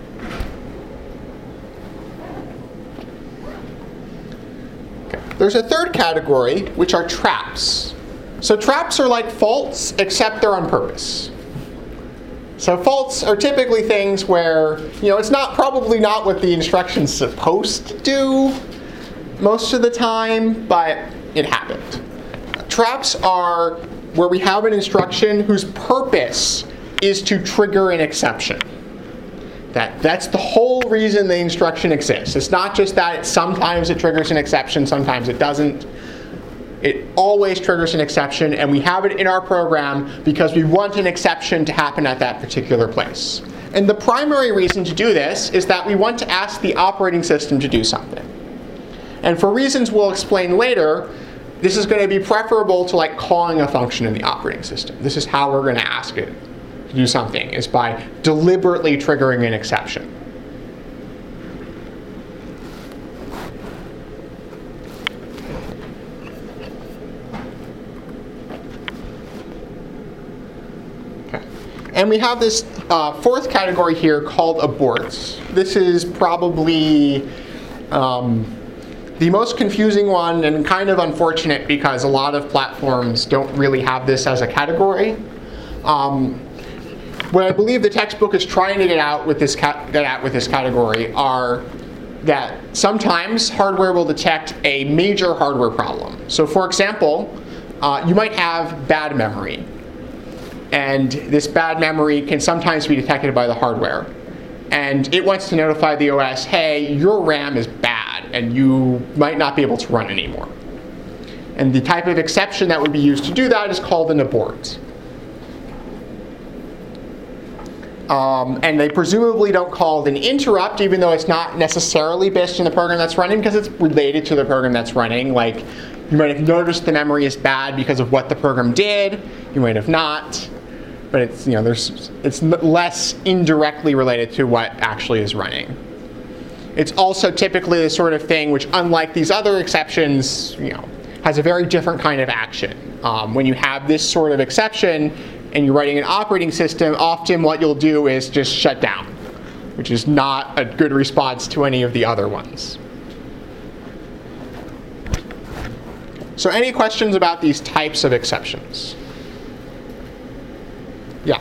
Okay. There's a third category, which are traps. So traps are like faults, except they're on purpose. So faults are typically things where, you know, it's not probably not what the instruction's supposed to do most of the time, but it happened. Traps are where we have an instruction whose purpose is to trigger an exception. That, that's the whole reason the instruction exists. It's not just that it, sometimes it triggers an exception, sometimes it doesn't. It always triggers an exception, and we have it in our program because we want an exception to happen at that particular place. And the primary reason to do this is that we want to ask the operating system to do something. And for reasons we'll explain later, this is going to be preferable to like calling a function in the operating system. This is how we're going to ask it to do something, is by deliberately triggering an exception. And we have this uh, fourth category here called aborts. This is probably um, the most confusing one and kind of unfortunate because a lot of platforms don't really have this as a category. Um, what I believe the textbook is trying to get out with this get at with this category are that sometimes hardware will detect a major hardware problem. So for example, uh, you might have bad memory. And this bad memory can sometimes be detected by the hardware. And it wants to notify the O S, hey, your RAM is bad, and you might not be able to run anymore. And the type of exception that would be used to do that is called an abort. Um, and they presumably don't call it an interrupt, even though it's not necessarily based on the program that's running, because it's related to the program that's running. Like, you might have noticed the memory is bad because of what the program did. You might have not. But it's, you know, there's, it's less indirectly related to what actually is running. It's also typically the sort of thing which, unlike these other exceptions, you know, has a very different kind of action. Um, when you have this sort of exception and you're writing an operating system, often what you'll do is just shut down, which is not a good response to any of the other ones. So any questions about these types of exceptions? Yeah.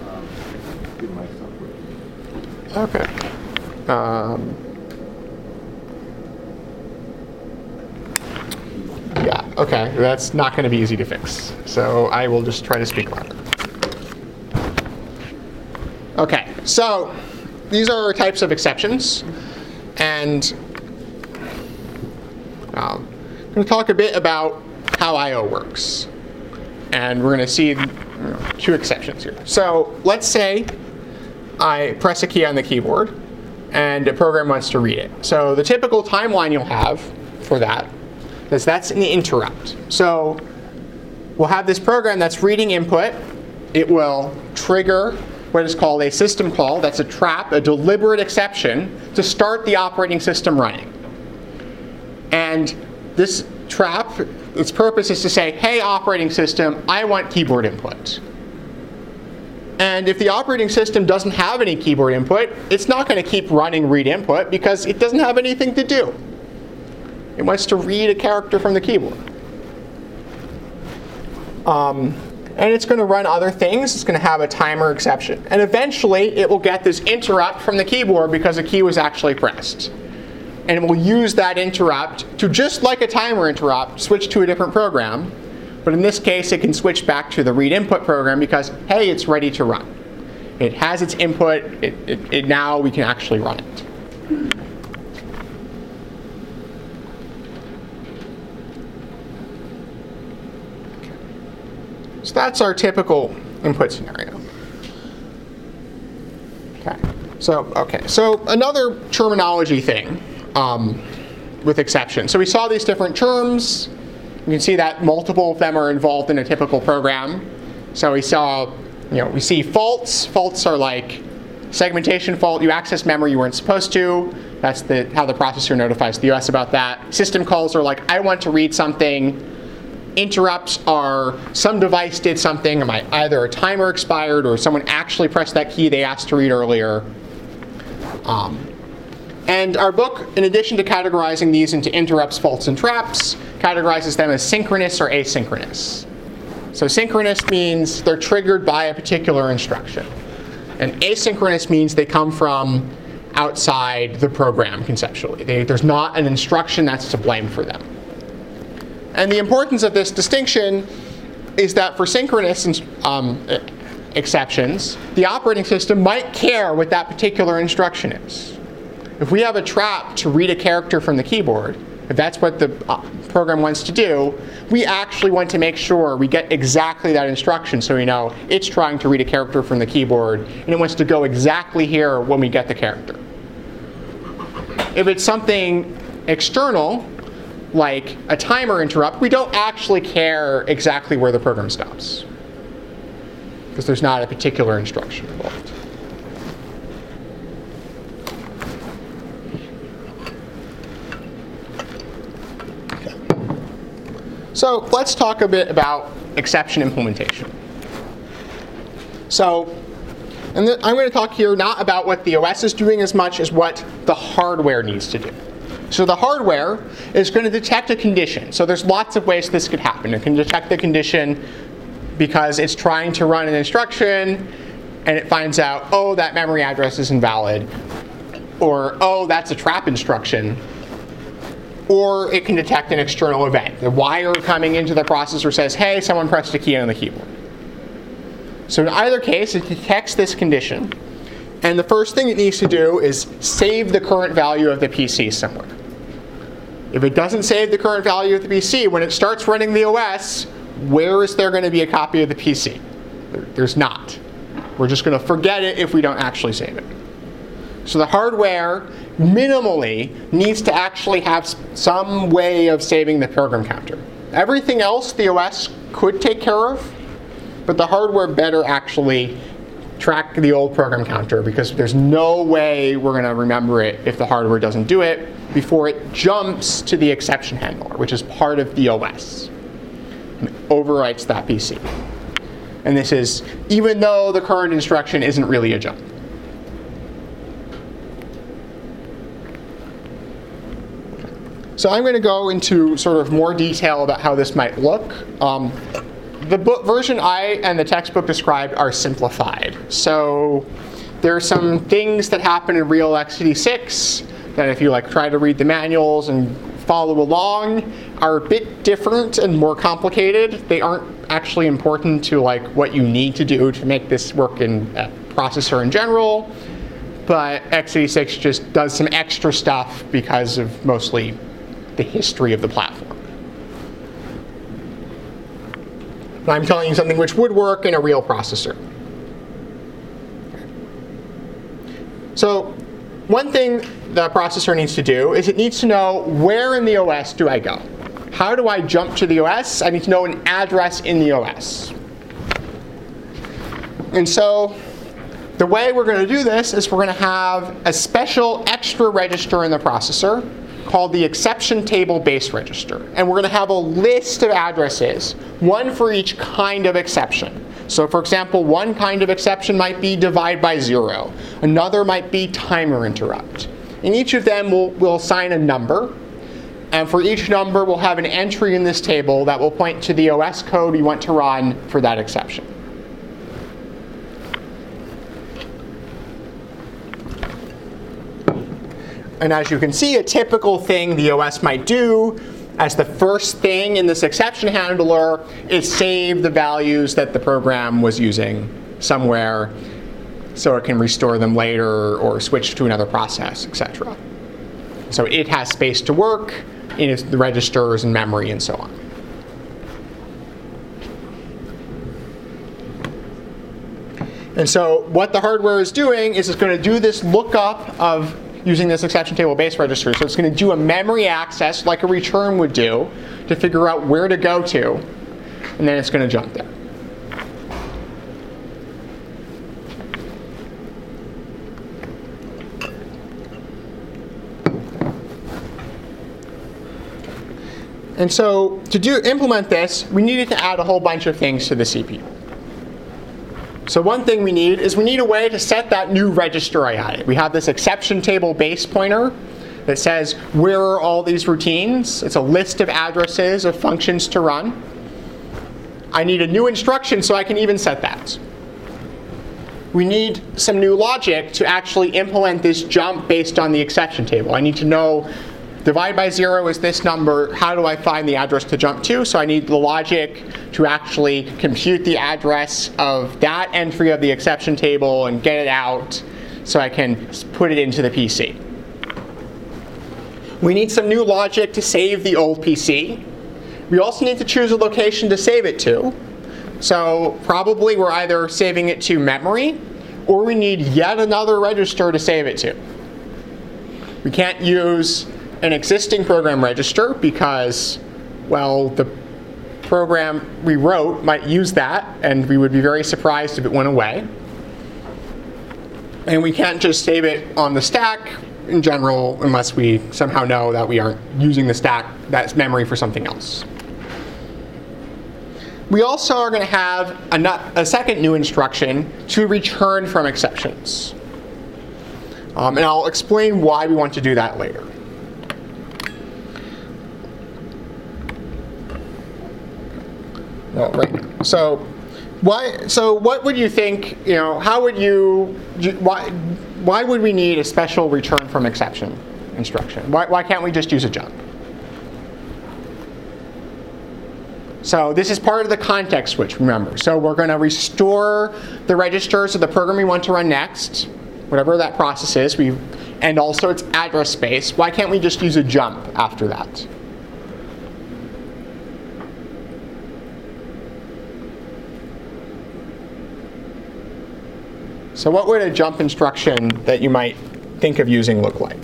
Okay. Um, yeah, okay, that's not going to be easy to fix. So I will just try to speak louder. Okay, so these are types of exceptions. And um, I'm going to talk a bit about how I O works. And we're going to see two exceptions here. So let's say I press a key on the keyboard and a program wants to read it. So the typical timeline you'll have for that is that's an interrupt. So we'll have this program that's reading input. It will trigger what is called a system call. That's a trap, a deliberate exception to start the operating system running. And this trap, its purpose is to say, hey, operating system, I want keyboard input. And if the operating system doesn't have any keyboard input, it's not going to keep running read input because it doesn't have anything to do. It wants to read a character from the keyboard. Um, and it's going to run other things. It's going to have a timer exception. And eventually, it will get this interrupt from the keyboard because a key was actually pressed. And it will use that interrupt to, just like a timer interrupt, switch to a different program. But in this case, it can switch back to the read input program because, hey, it's ready to run. It has its input. It, it, it, now we can actually run it. So that's our typical input scenario. Okay. So, okay. So another terminology thing um, with exceptions. So we saw these different terms. You can see that multiple of them are involved in a typical program. So we saw, you know, we see faults. Faults are like segmentation fault. You access memory you weren't supposed to. That's the, how the processor notifies the O S about that. System calls are like, I want to read something. Interrupts are some device did something, or either a timer expired or someone actually pressed that key they asked to read earlier. Um, and our book, in addition to categorizing these into interrupts, faults, and traps, categorizes them as synchronous or asynchronous. So synchronous means they're triggered by a particular instruction. And asynchronous means they come from outside the program conceptually. They, there's not an instruction that's to blame for them. And the importance of this distinction is that for synchronous um, exceptions, the operating system might care what that particular instruction is. If we have a trap to read a character from the keyboard, if that's what the uh, program wants to do, we actually want to make sure we get exactly that instruction so we know it's trying to read a character from the keyboard and it wants to go exactly here when we get the character. If it's something external, like a timer interrupt, we don't actually care exactly where the program stops because there's not a particular instruction involved. Okay. So let's talk a bit about exception implementation. So and I'm going to talk here not about what the O S is doing as much as what the hardware needs to do. So the hardware is going to detect a condition. So there's lots of ways this could happen. It can detect the condition because it's trying to run an instruction and it finds out, oh, that memory address is invalid. Or, oh, that's a trap instruction. Or it can detect an external event. The wire coming into the processor says, hey, someone pressed a key on the keyboard. So in either case, it detects this condition. And the first thing it needs to do is save the current value of the P C somewhere. If it doesn't save the current value of the P C, when it starts running the O S, where is there going to be a copy of the P C? There's not. We're just going to forget it if we don't actually save it. So the hardware, minimally, needs to actually have some way of saving the program counter. Everything else the O S could take care of, but the hardware better actually track the old program counter, because there's no way we're going to remember it if the hardware doesn't do it before it jumps to the exception handler, which is part of the O S, and overwrites that P C. And this is even though the current instruction isn't really a jump. So I'm going to go into sort of more detail about how this might look. Um, the book version I and the textbook described are simplified. So there are some things that happen in real x eighty-six that if you like try to read the manuals and follow along are a bit different and more complicated. They aren't actually important to like what you need to do to make this work in a processor in general, but x eighty-six just does some extra stuff because of mostly the history of the platform. And I'm telling you something which would work in a real processor. So one thing the processor needs to do is it needs to know where in the O S do I go. How do I jump to the O S? I need to know an address in the O S. And so the way we're going to do this is we're going to have a special extra register in the processor called the exception table base register. And we're going to have a list of addresses, one for each kind of exception. So for example, one kind of exception might be divide by zero. Another might be timer interrupt. And each of them will, will assign a number. And for each number, we'll have an entry in this table that will point to the O S code we want to run for that exception. And as you can see, a typical thing the O S might do as the first thing in this exception handler is save the values that the program was using somewhere so it can restore them later or switch to another process, et cetera. So it has space to work in its, the registers and memory and so on. And so what the hardware is doing is it's going to do this lookup of using this exception table base register. So it's going to do a memory access like a return would do to figure out where to go to, and then it's going to jump there. And so to do implement this, we needed to add a whole bunch of things to the C P U. So one thing we need is we need a way to set that new register I added. We have this exception table base pointer that says where are all these routines. It's a list of addresses of functions to run. I need a new instruction so I can even set that. We need some new logic to actually implement this jump based on the exception table. I need to know divide by zero is this number. How do I find the address to jump to? So I need the logic to actually compute the address of that entry of the exception table and get it out so I can put it into the P C. We need some new logic to save the old P C. We also need to choose a location to save it to. So probably we're either saving it to memory or we need yet another register to save it to. We can't use an existing program register because, well, the program we wrote might use that and we would be very surprised if it went away. And we can't just save it on the stack in general unless we somehow know that we aren't using the stack, that's memory, for something else. We also are going to have a, a second new instruction to return from exceptions. Um, and I'll explain why we want to do that later. Well, right. So, why? So, what would you think? You know, how would you? Why? Why would we need a special return from exception instruction? Why? Why can't we just use a jump? So this is part of the context switch. Remember. So we're going to restore the registers of the program we want to run next, whatever that process is, we, and also its address space, why can't we just use a jump after that? So what would a jump instruction that you might think of using look like?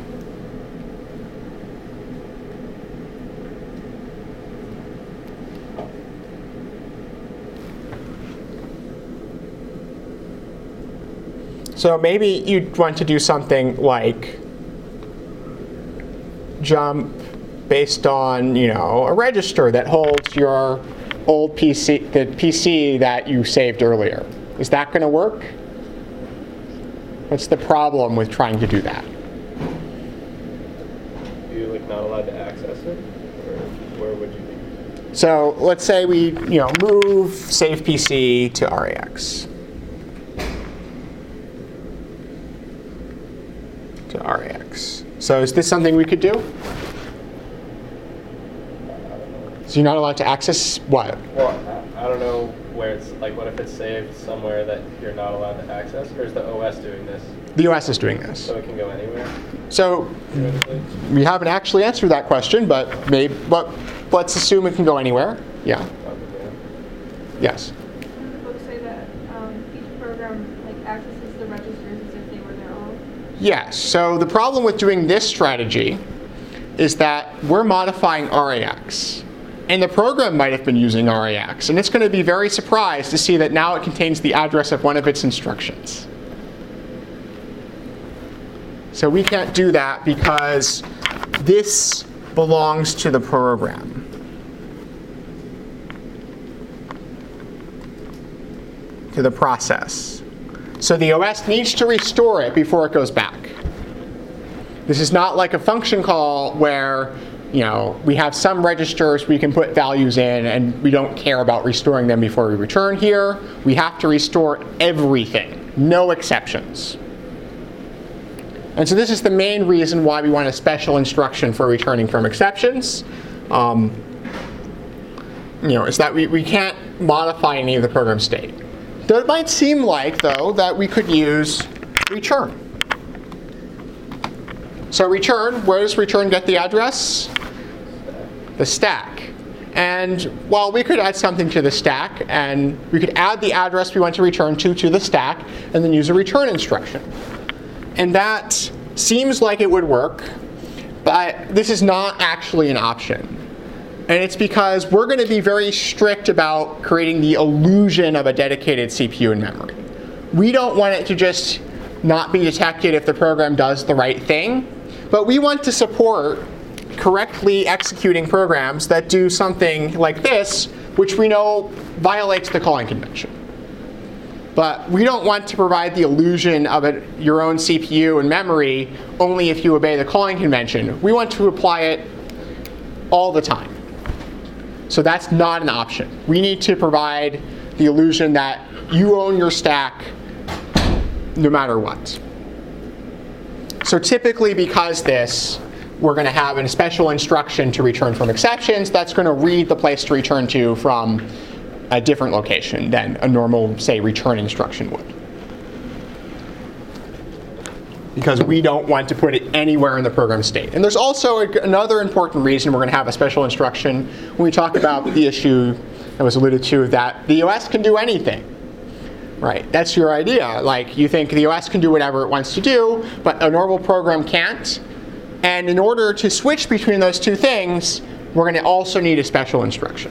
So maybe you'd want to do something like jump based on, you know, a register that holds your old P C, the P C that you saved earlier. Is that going to work? What's the problem with trying to do that? You're like not allowed to access it, or where would you be? So let's say we, you know, move save P C to R A X. To R A X. So is this something we could do? So you're not allowed to access what? Well, I don't know where it's, like what if it's saved somewhere that you're not allowed to access, or is the O S doing this? The O S is doing this. So it can go anywhere? So Theoretically? we haven't actually answered that question, but maybe, but let's assume it can go anywhere. Yeah. Probably, yeah. Yes. Doesn't the book say that um, each program like accesses the registers as if they were their own? Yes. So the problem with doing this strategy is that we're modifying R A X. And the program might have been using R A X. And it's going to be very surprised to see that now it contains the address of one of its instructions. So we can't do that because this belongs to the program. To the process. So the O S needs to restore it before it goes back. This is not like a function call where, you know, we have some registers we can put values in and we don't care about restoring them before we return here. We have to restore everything, no exceptions. And so this is the main reason why we want a special instruction for returning from exceptions. Um, you know, is that we, we can't modify any of the program state. Though it might seem like, though, that we could use return. So return, where does return get the address? The stack. And while we could add something to the stack, and we could add the address we want to return to to the stack, and then use a return instruction. And that seems like it would work, but this is not actually an option. And it's because we're going to be very strict about creating the illusion of a dedicated C P U in memory. We don't want it to just not be detected if the program does the right thing, but we want to support correctly executing programs that do something like this, which we know violates the calling convention. But we don't want to provide the illusion of it, your own C P U and memory only if you obey the calling convention. We want to apply it all the time. So that's not an option. We need to provide the illusion that you own your stack no matter what. So typically because this, we're going to have a special instruction to return from exceptions that's going to read the place to return to from a different location than a normal, say, return instruction would. Because we don't want to put it anywhere in the program state. And there's also a, another important reason we're going to have a special instruction when we talk about the issue that was alluded to, that the O S can do anything. Right, that's your idea. Like, you think the O S can do whatever it wants to do, but a normal program can't. And in order to switch between those two things, we're going to also need a special instruction.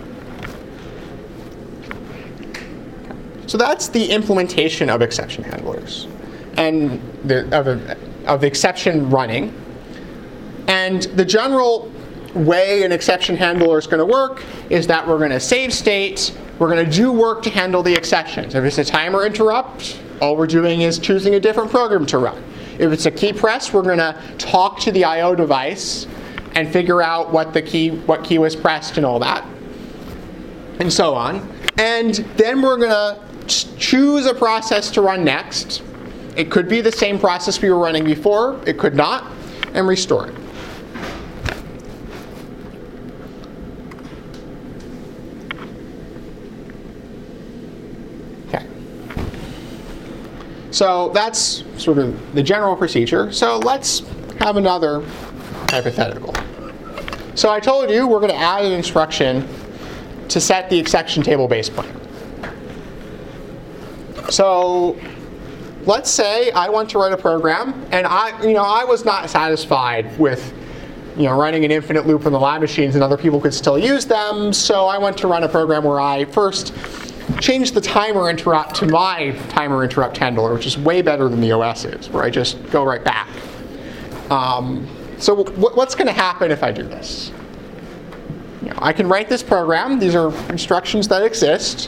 So that's the implementation of exception handlers and the, of, a, of exception running. And the general way an exception handler is going to work is that we're going to save state, we're going to do work to handle the exceptions. If it's a timer interrupt, all we're doing is choosing a different program to run. If it's a key press, we're going to talk to the I O device and figure out what the key, what key was pressed and all that, and so on. And then we're going to choose a process to run next. It could be the same process we were running before, it could not, and restore it. So that's sort of the general procedure. So let's have another hypothetical. So I told you we're going to add an instruction to set the exception table base pointer. So let's say I want to write a program, and I, you know, I was not satisfied with, you know, running an infinite loop on the lab machines, and other people could still use them. So I want to run a program where I first change the timer interrupt to my timer interrupt handler, which is way better than the O S is, where I just go right back. Um, so w what's going to happen if I do this? You know, I can write this program. These are instructions that exist.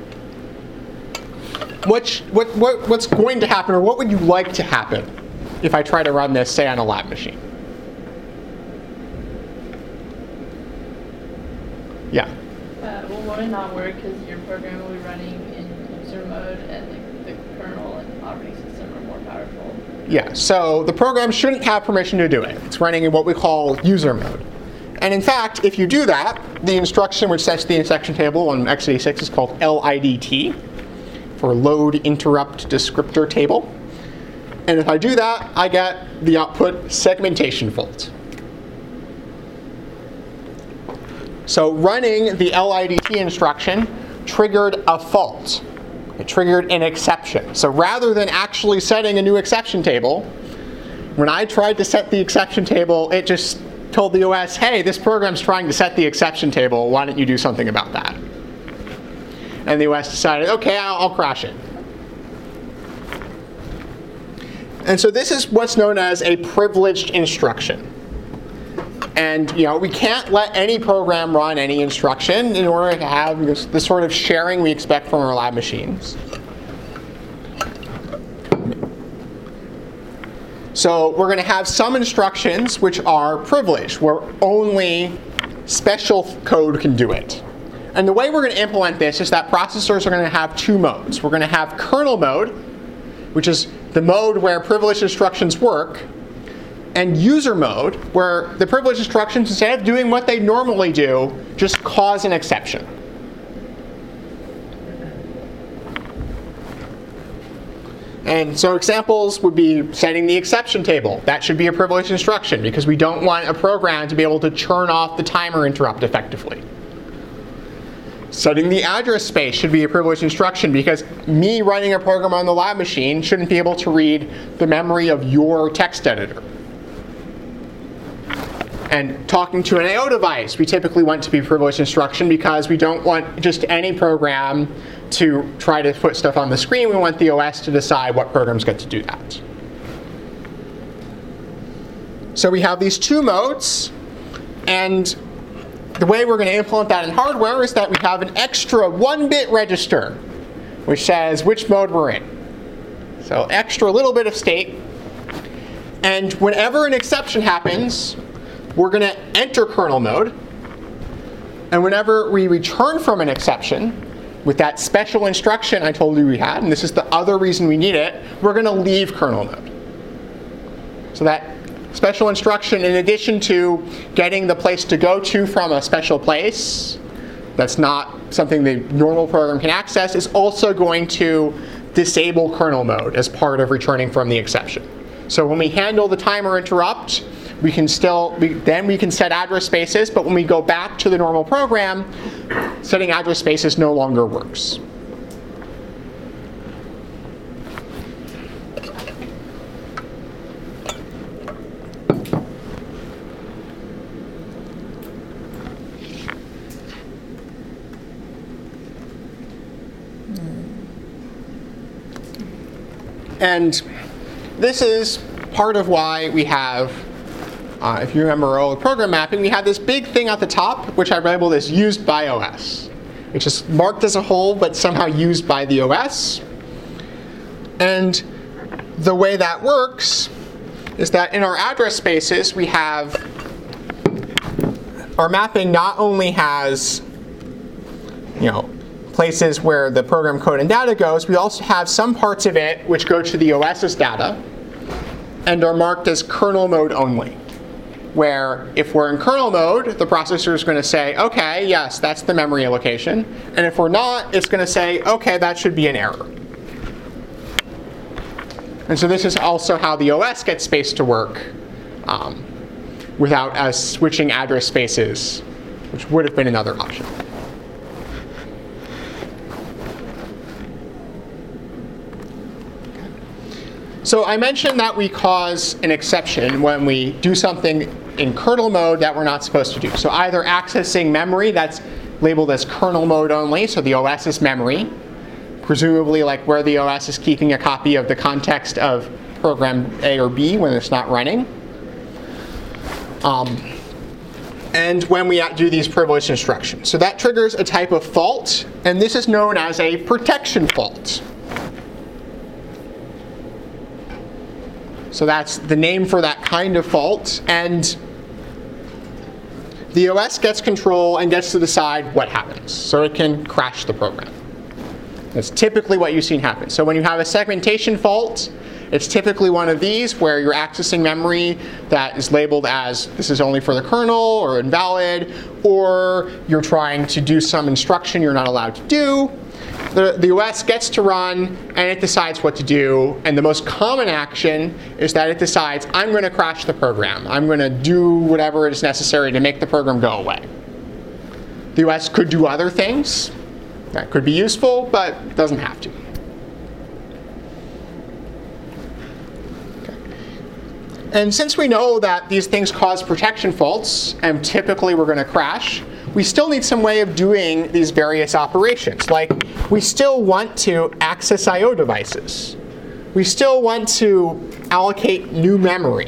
What, what, what, what's going to happen, or what would you like to happen if I try to run this, say, on a lab machine? Yeah? Uh, well, will it not work because your program will be running in user mode and the, the kernel and operating system are more powerful? Yeah, so the program shouldn't have permission to do it. It's running in what we call user mode. And in fact, if you do that, the instruction which sets the instruction table on x eighty-six is called L I D T, for load interrupt descriptor table. And if I do that, I get the output segmentation fault. So running the L I D T instruction triggered a fault. It triggered an exception. So rather than actually setting a new exception table, when I tried to set the exception table, it just told the O S, hey, this program's trying to set the exception table. Why don't you do something about that? And the O S decided, OK, I'll, I'll crash it. And so this is what's known as a privileged instruction. And you know, we can't let any program run any instruction in order to have this, the sort of sharing we expect from our lab machines. So we're going to have some instructions which are privileged, where only special code can do it. And the way we're going to implement this is that processors are going to have two modes. We're going to have kernel mode, which is the mode where privileged instructions work, and user mode, where the privileged instructions, instead of doing what they normally do, just cause an exception. And so examples would be setting the exception table. That should be a privileged instruction, because we don't want a program to be able to churn off the timer interrupt effectively. Setting the address space should be a privileged instruction, because me running a program on the lab machine shouldn't be able to read the memory of your text editor. And talking to an I O device, we typically want to be privileged instruction, because we don't want just any program to try to put stuff on the screen. We want the O S to decide what programs get to do that. So we have these two modes, and the way we're going to implement that in hardware is that we have an extra one bit register, which says which mode we're in. So extra little bit of state. And whenever an exception happens, we're going to enter kernel mode. And whenever we return from an exception, with that special instruction I told you we had, and this is the other reason we need it, we're going to leave kernel mode. So that special instruction, in addition to getting the place to go to from a special place, that's not something the normal program can access, is also going to disable kernel mode as part of returning from the exception. So when we handle the timer interrupt, we can still, we, then we can set address spaces, but when we go back to the normal program, setting address spaces no longer works. And this is part of why we have, uh, if you remember our old program mapping, we have this big thing at the top, which I labeled as used by O S, which is marked as a whole, but somehow used by the O S. And the way that works is that in our address spaces, we have, our mapping not only has, you know, places where the program code and data goes, we also have some parts of it which go to the OS's data and are marked as kernel mode only, where if we're in kernel mode, the processor is going to say, OK, yes, that's the memory allocation. And if we're not, it's going to say, OK, that should be an error. And so this is also how the O S gets space to work um, without us switching address spaces, which would have been another option. So I mentioned that we cause an exception when we do something in kernel mode that we're not supposed to do. So either accessing memory that's labeled as kernel mode only, so the O S is memory, presumably like where the O S is keeping a copy of the context of program A or B when it's not running. Um, and when we do these privileged instructions. So that triggers a type of fault, and this is known as a protection fault. So that's the name for that kind of fault, and the O S gets control and gets to decide what happens. So it can crash the program. That's typically what you've seen happen. So when you have a segmentation fault, it's typically one of these where you're accessing memory that is labeled as this is only for the kernel or invalid, or you're trying to do some instruction you're not allowed to do. The, the O S gets to run and it decides what to do, and the most common action is that it decides, I'm going to crash the program. I'm going to do whatever is necessary to make the program go away. The O S could do other things. That could be useful, but it doesn't have to. Okay. And since we know that these things cause protection faults, and typically we're going to crash, we still need some way of doing these various operations. Like, we still want to access I O devices. We still want to allocate new memory.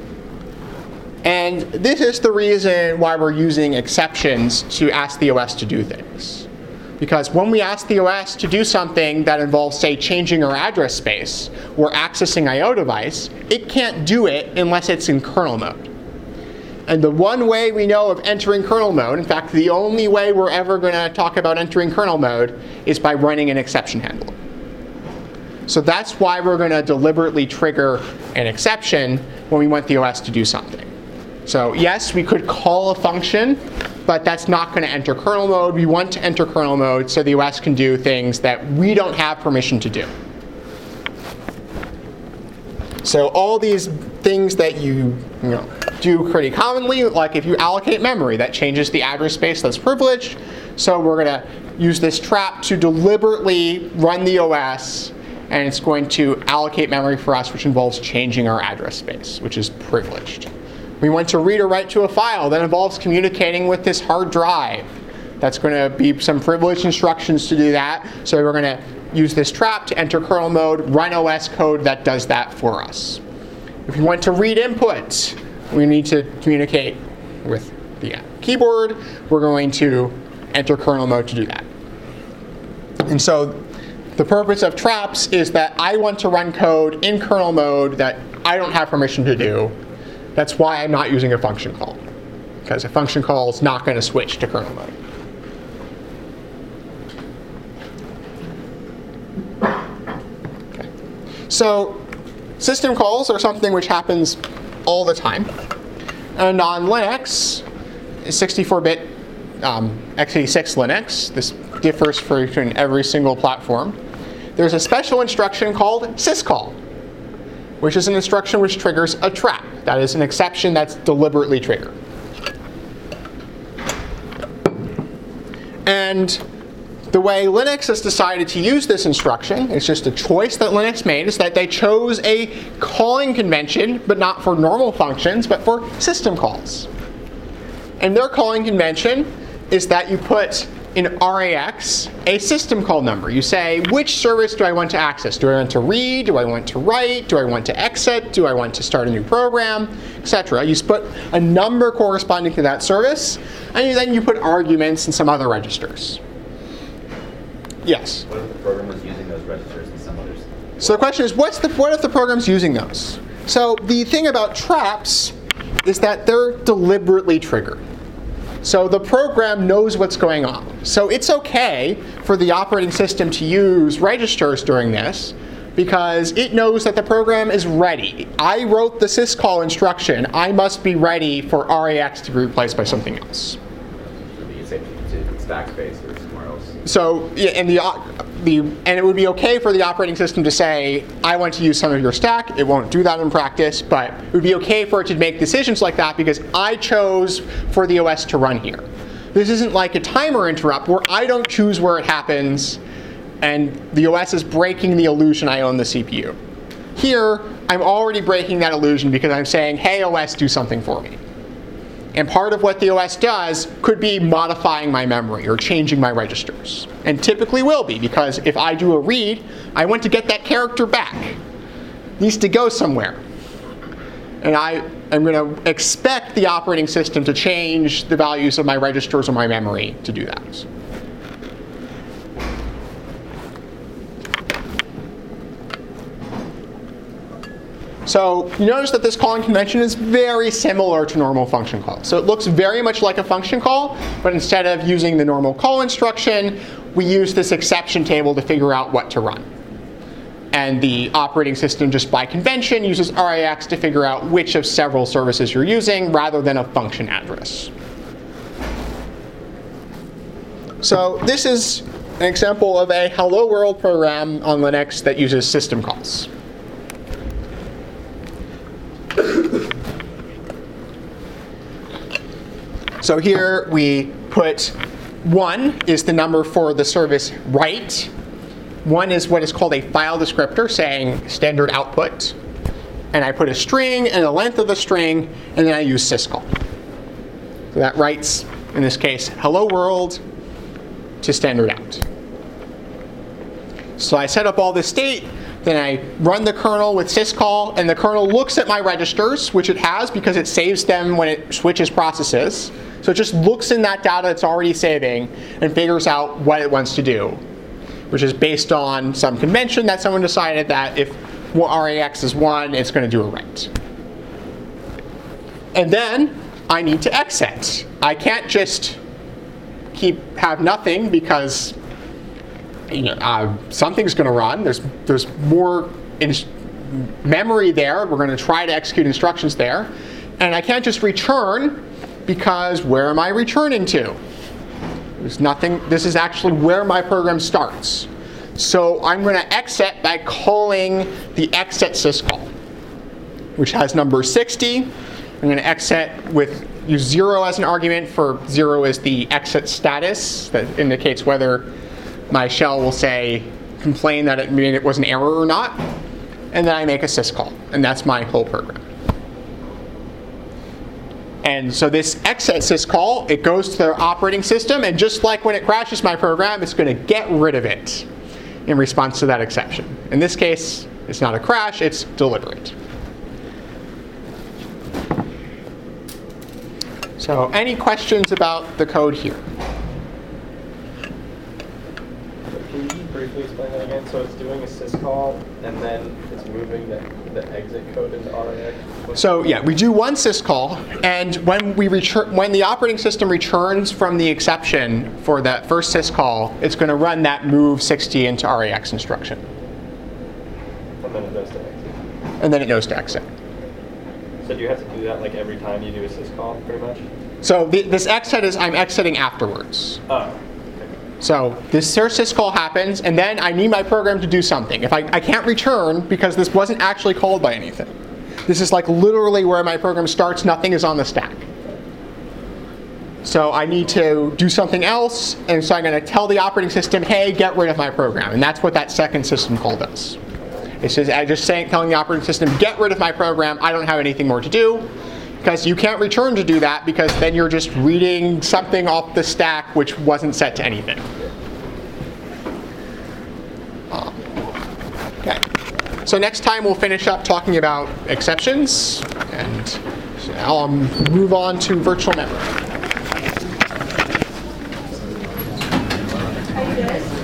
And this is the reason why we're using exceptions to ask the O S to do things. Because when we ask the O S to do something that involves, say, changing our address space or accessing I O device, it can't do it unless it's in kernel mode. And the one way we know of entering kernel mode, in fact, the only way we're ever going to talk about entering kernel mode, is by running an exception handler. So that's why we're going to deliberately trigger an exception when we want the O S to do something. So yes, we could call a function, but that's not going to enter kernel mode. We want to enter kernel mode so the O S can do things that we don't have permission to do. So all these things that you, you know, do pretty commonly, like if you allocate memory, that changes the address space that's privileged. So we're going to use this trap to deliberately run the O S, and it's going to allocate memory for us, which involves changing our address space, which is privileged. We want to read or write to a file that involves communicating with this hard drive. That's going to be some privileged instructions to do that. So we're going to use this trap to enter kernel mode, run O S code that does that for us. If we want to read input, we need to communicate with the keyboard. We're going to enter kernel mode to do that. And so the purpose of traps is that I want to run code in kernel mode that I don't have permission to do. That's why I'm not using a function call, because a function call is not going to switch to kernel mode. Okay. So system calls are something which happens all the time. And on Linux, sixty-four bit um, x eighty-six Linux, this differs for between every single platform. There's a special instruction called syscall, which is an instruction which triggers a trap. That is an exception that's deliberately triggered. And the way Linux has decided to use this instruction, it's just a choice that Linux made, is that they chose a calling convention, but not for normal functions, but for system calls. And their calling convention is that you put in R A X a system call number. You say, which service do I want to access? Do I want to read? Do I want to write? Do I want to exit? Do I want to start a new program? Etc. You put a number corresponding to that service, and then you put arguments and some other registers. Yes? What if the program was using those registers and some others? So the question is, what's the, what if the program's using those? So the thing about traps is that they're deliberately triggered. So the program knows what's going on. So it's okay for the operating system to use registers during this, because it knows that the program is ready. I wrote the syscall instruction. I must be ready for R A X to be replaced by something else. So you say to stack space or somewhere else? So yeah, and the the, and it would be okay for the operating system to say, I want to use some of your stack. It won't do that in practice, but it would be okay for it to make decisions like that because I chose for the O S to run here. This isn't like a timer interrupt where I don't choose where it happens and the O S is breaking the illusion I own the C P U. Here, I'm already breaking that illusion because I'm saying, hey, O S, do something for me. And part of what the O S does could be modifying my memory or changing my registers. And typically will be, because if I do a read, I want to get that character back. It needs to go somewhere. And I am going to expect the operating system to change the values of my registers or my memory to do that. So you notice that this calling convention is very similar to normal function calls. So it looks very much like a function call, but instead of using the normal call instruction, we use this exception table to figure out what to run. And the operating system, just by convention, uses R A X to figure out which of several services you're using rather than a function address. So this is an example of a hello world program on Linux that uses system calls. So here we put one is the number for the service write. One is what is called a file descriptor, saying standard output. And I put a string and the length of the string, and then I use syscall. So that writes, in this case, hello world to standard out. So I set up all this state. Then I run the kernel with syscall, and the kernel looks at my registers, which it has because it saves them when it switches processes. So it just looks in that data it's already saving and figures out what it wants to do, which is based on some convention that someone decided that if R A X is one, it's going to do a write. And then I need to exit. I can't just keep have nothing because you know, uh, something's going to run. There's there's more in memory there. We're going to try to execute instructions there. And I can't just return because where am I returning to? There's nothing. This is actually where my program starts. So I'm going to exit by calling the exit syscall, which has number sixty. I'm going to exit with use zero as an argument. For zero is the exit status that indicates whether my shell will say, complain that it mean it was an error or not, and then I make a syscall, and that's my whole program. And so this exit syscall, it goes to the operating system, and just like when it crashes my program, it's going to get rid of it in response to that exception. In this case, it's not a crash, it's deliberate. So any questions about the code here? Can you briefly explain that again? So it's doing a syscall, and then it's moving the, the exit code into R A X? So yeah, we do one syscall, and when we return, when the operating system returns from the exception for that first syscall, it's going to run that move sixty into R A X instruction. And then it knows to exit. And then it knows to exit. So do you have to do that like every time you do a syscall, pretty much? So the, this exit is I'm exiting afterwards. Oh. So this syscall happens, and then I need my program to do something. If I, I can't return because this wasn't actually called by anything. This is like literally where my program starts, nothing is on the stack. So I need to do something else, and so I'm going to tell the operating system, hey, get rid of my program. And that's what that second system call does. It says, I just saying, telling the operating system, get rid of my program, I don't have anything more to do. Because you can't return to do that, because then you're just reading something off the stack which wasn't set to anything. Um, okay. So next time we'll finish up talking about exceptions, and I'll um, move on to virtual memory. Are you good?